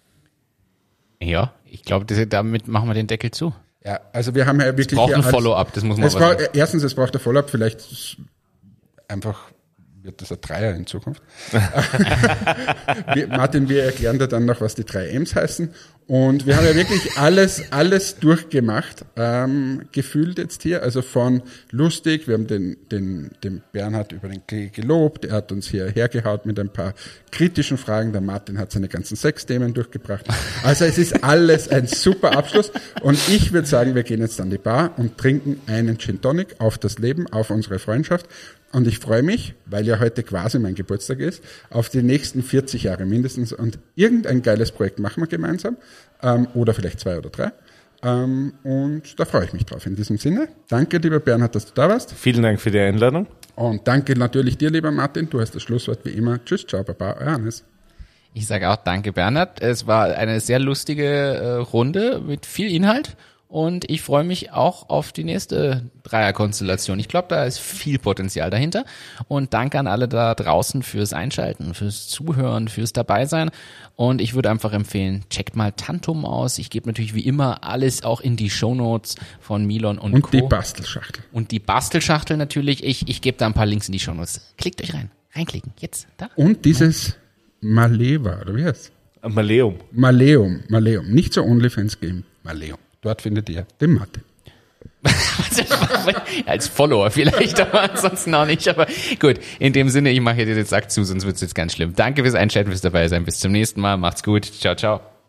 Ja, ich glaube, damit machen wir den Deckel zu. Ja, also wir haben ja wirklich... Es braucht ein Follow-up, das muss man sagen. Erstens, es braucht ein Follow-up, vielleicht einfach... wird das ein Dreier in Zukunft. wir, Martin, wir erklären dir dann noch, was die drei M's heißen. Und wir haben ja wirklich alles, alles durchgemacht, ähm, gefühlt jetzt hier. Also von lustig, wir haben den, den, den Bernhard über den Klee gelobt, er hat uns hier hergehaut mit ein paar kritischen Fragen. Der Martin hat seine ganzen Sexthemen durchgebracht. Also es ist alles ein super Abschluss. Und ich würde sagen, wir gehen jetzt an die Bar und trinken einen Gin Tonic auf das Leben, auf unsere Freundschaft. Und ich freue mich, weil ja heute quasi mein Geburtstag ist, auf die nächsten vierzig Jahre mindestens. Und irgendein geiles Projekt machen wir gemeinsam. Ähm, oder vielleicht zwei oder drei. Ähm, und da freue ich mich drauf. In diesem Sinne, danke, lieber Bernhard, dass du da warst. Vielen Dank für die Einladung. Und danke natürlich dir, lieber Martin. Du hast das Schlusswort wie immer. Tschüss, ciao, baba, euer Hannes. Ich sage auch danke, Bernhard. Es war eine sehr lustige äh, Runde mit viel Inhalt. Und ich freue mich auch auf die nächste Dreierkonstellation. Ich glaube, da ist viel Potenzial dahinter. Und danke an alle da draußen fürs Einschalten, fürs Zuhören, fürs Dabeisein. Und ich würde einfach empfehlen, checkt mal Tantum aus. Ich gebe natürlich wie immer alles auch in die Shownotes von Milon und, und Co. Und die Bastelschachtel. Und die Bastelschachtel natürlich. Ich, ich gebe da ein paar Links in die Shownotes. Klickt euch rein. Reinklicken. Jetzt. Da. Und dieses Maleva, oder wie heißt es? Maleum. Maleum. Maleum. Nicht so OnlyFans geben. Maleum. Dort findet ihr den Martin. Als Follower vielleicht, aber ansonsten auch nicht. Aber gut, in dem Sinne, ich mache dir den Sack zu, sonst wird es jetzt ganz schlimm. Danke fürs Einschalten, fürs Dabeisein. Bis zum nächsten Mal. Macht's gut. Ciao, ciao.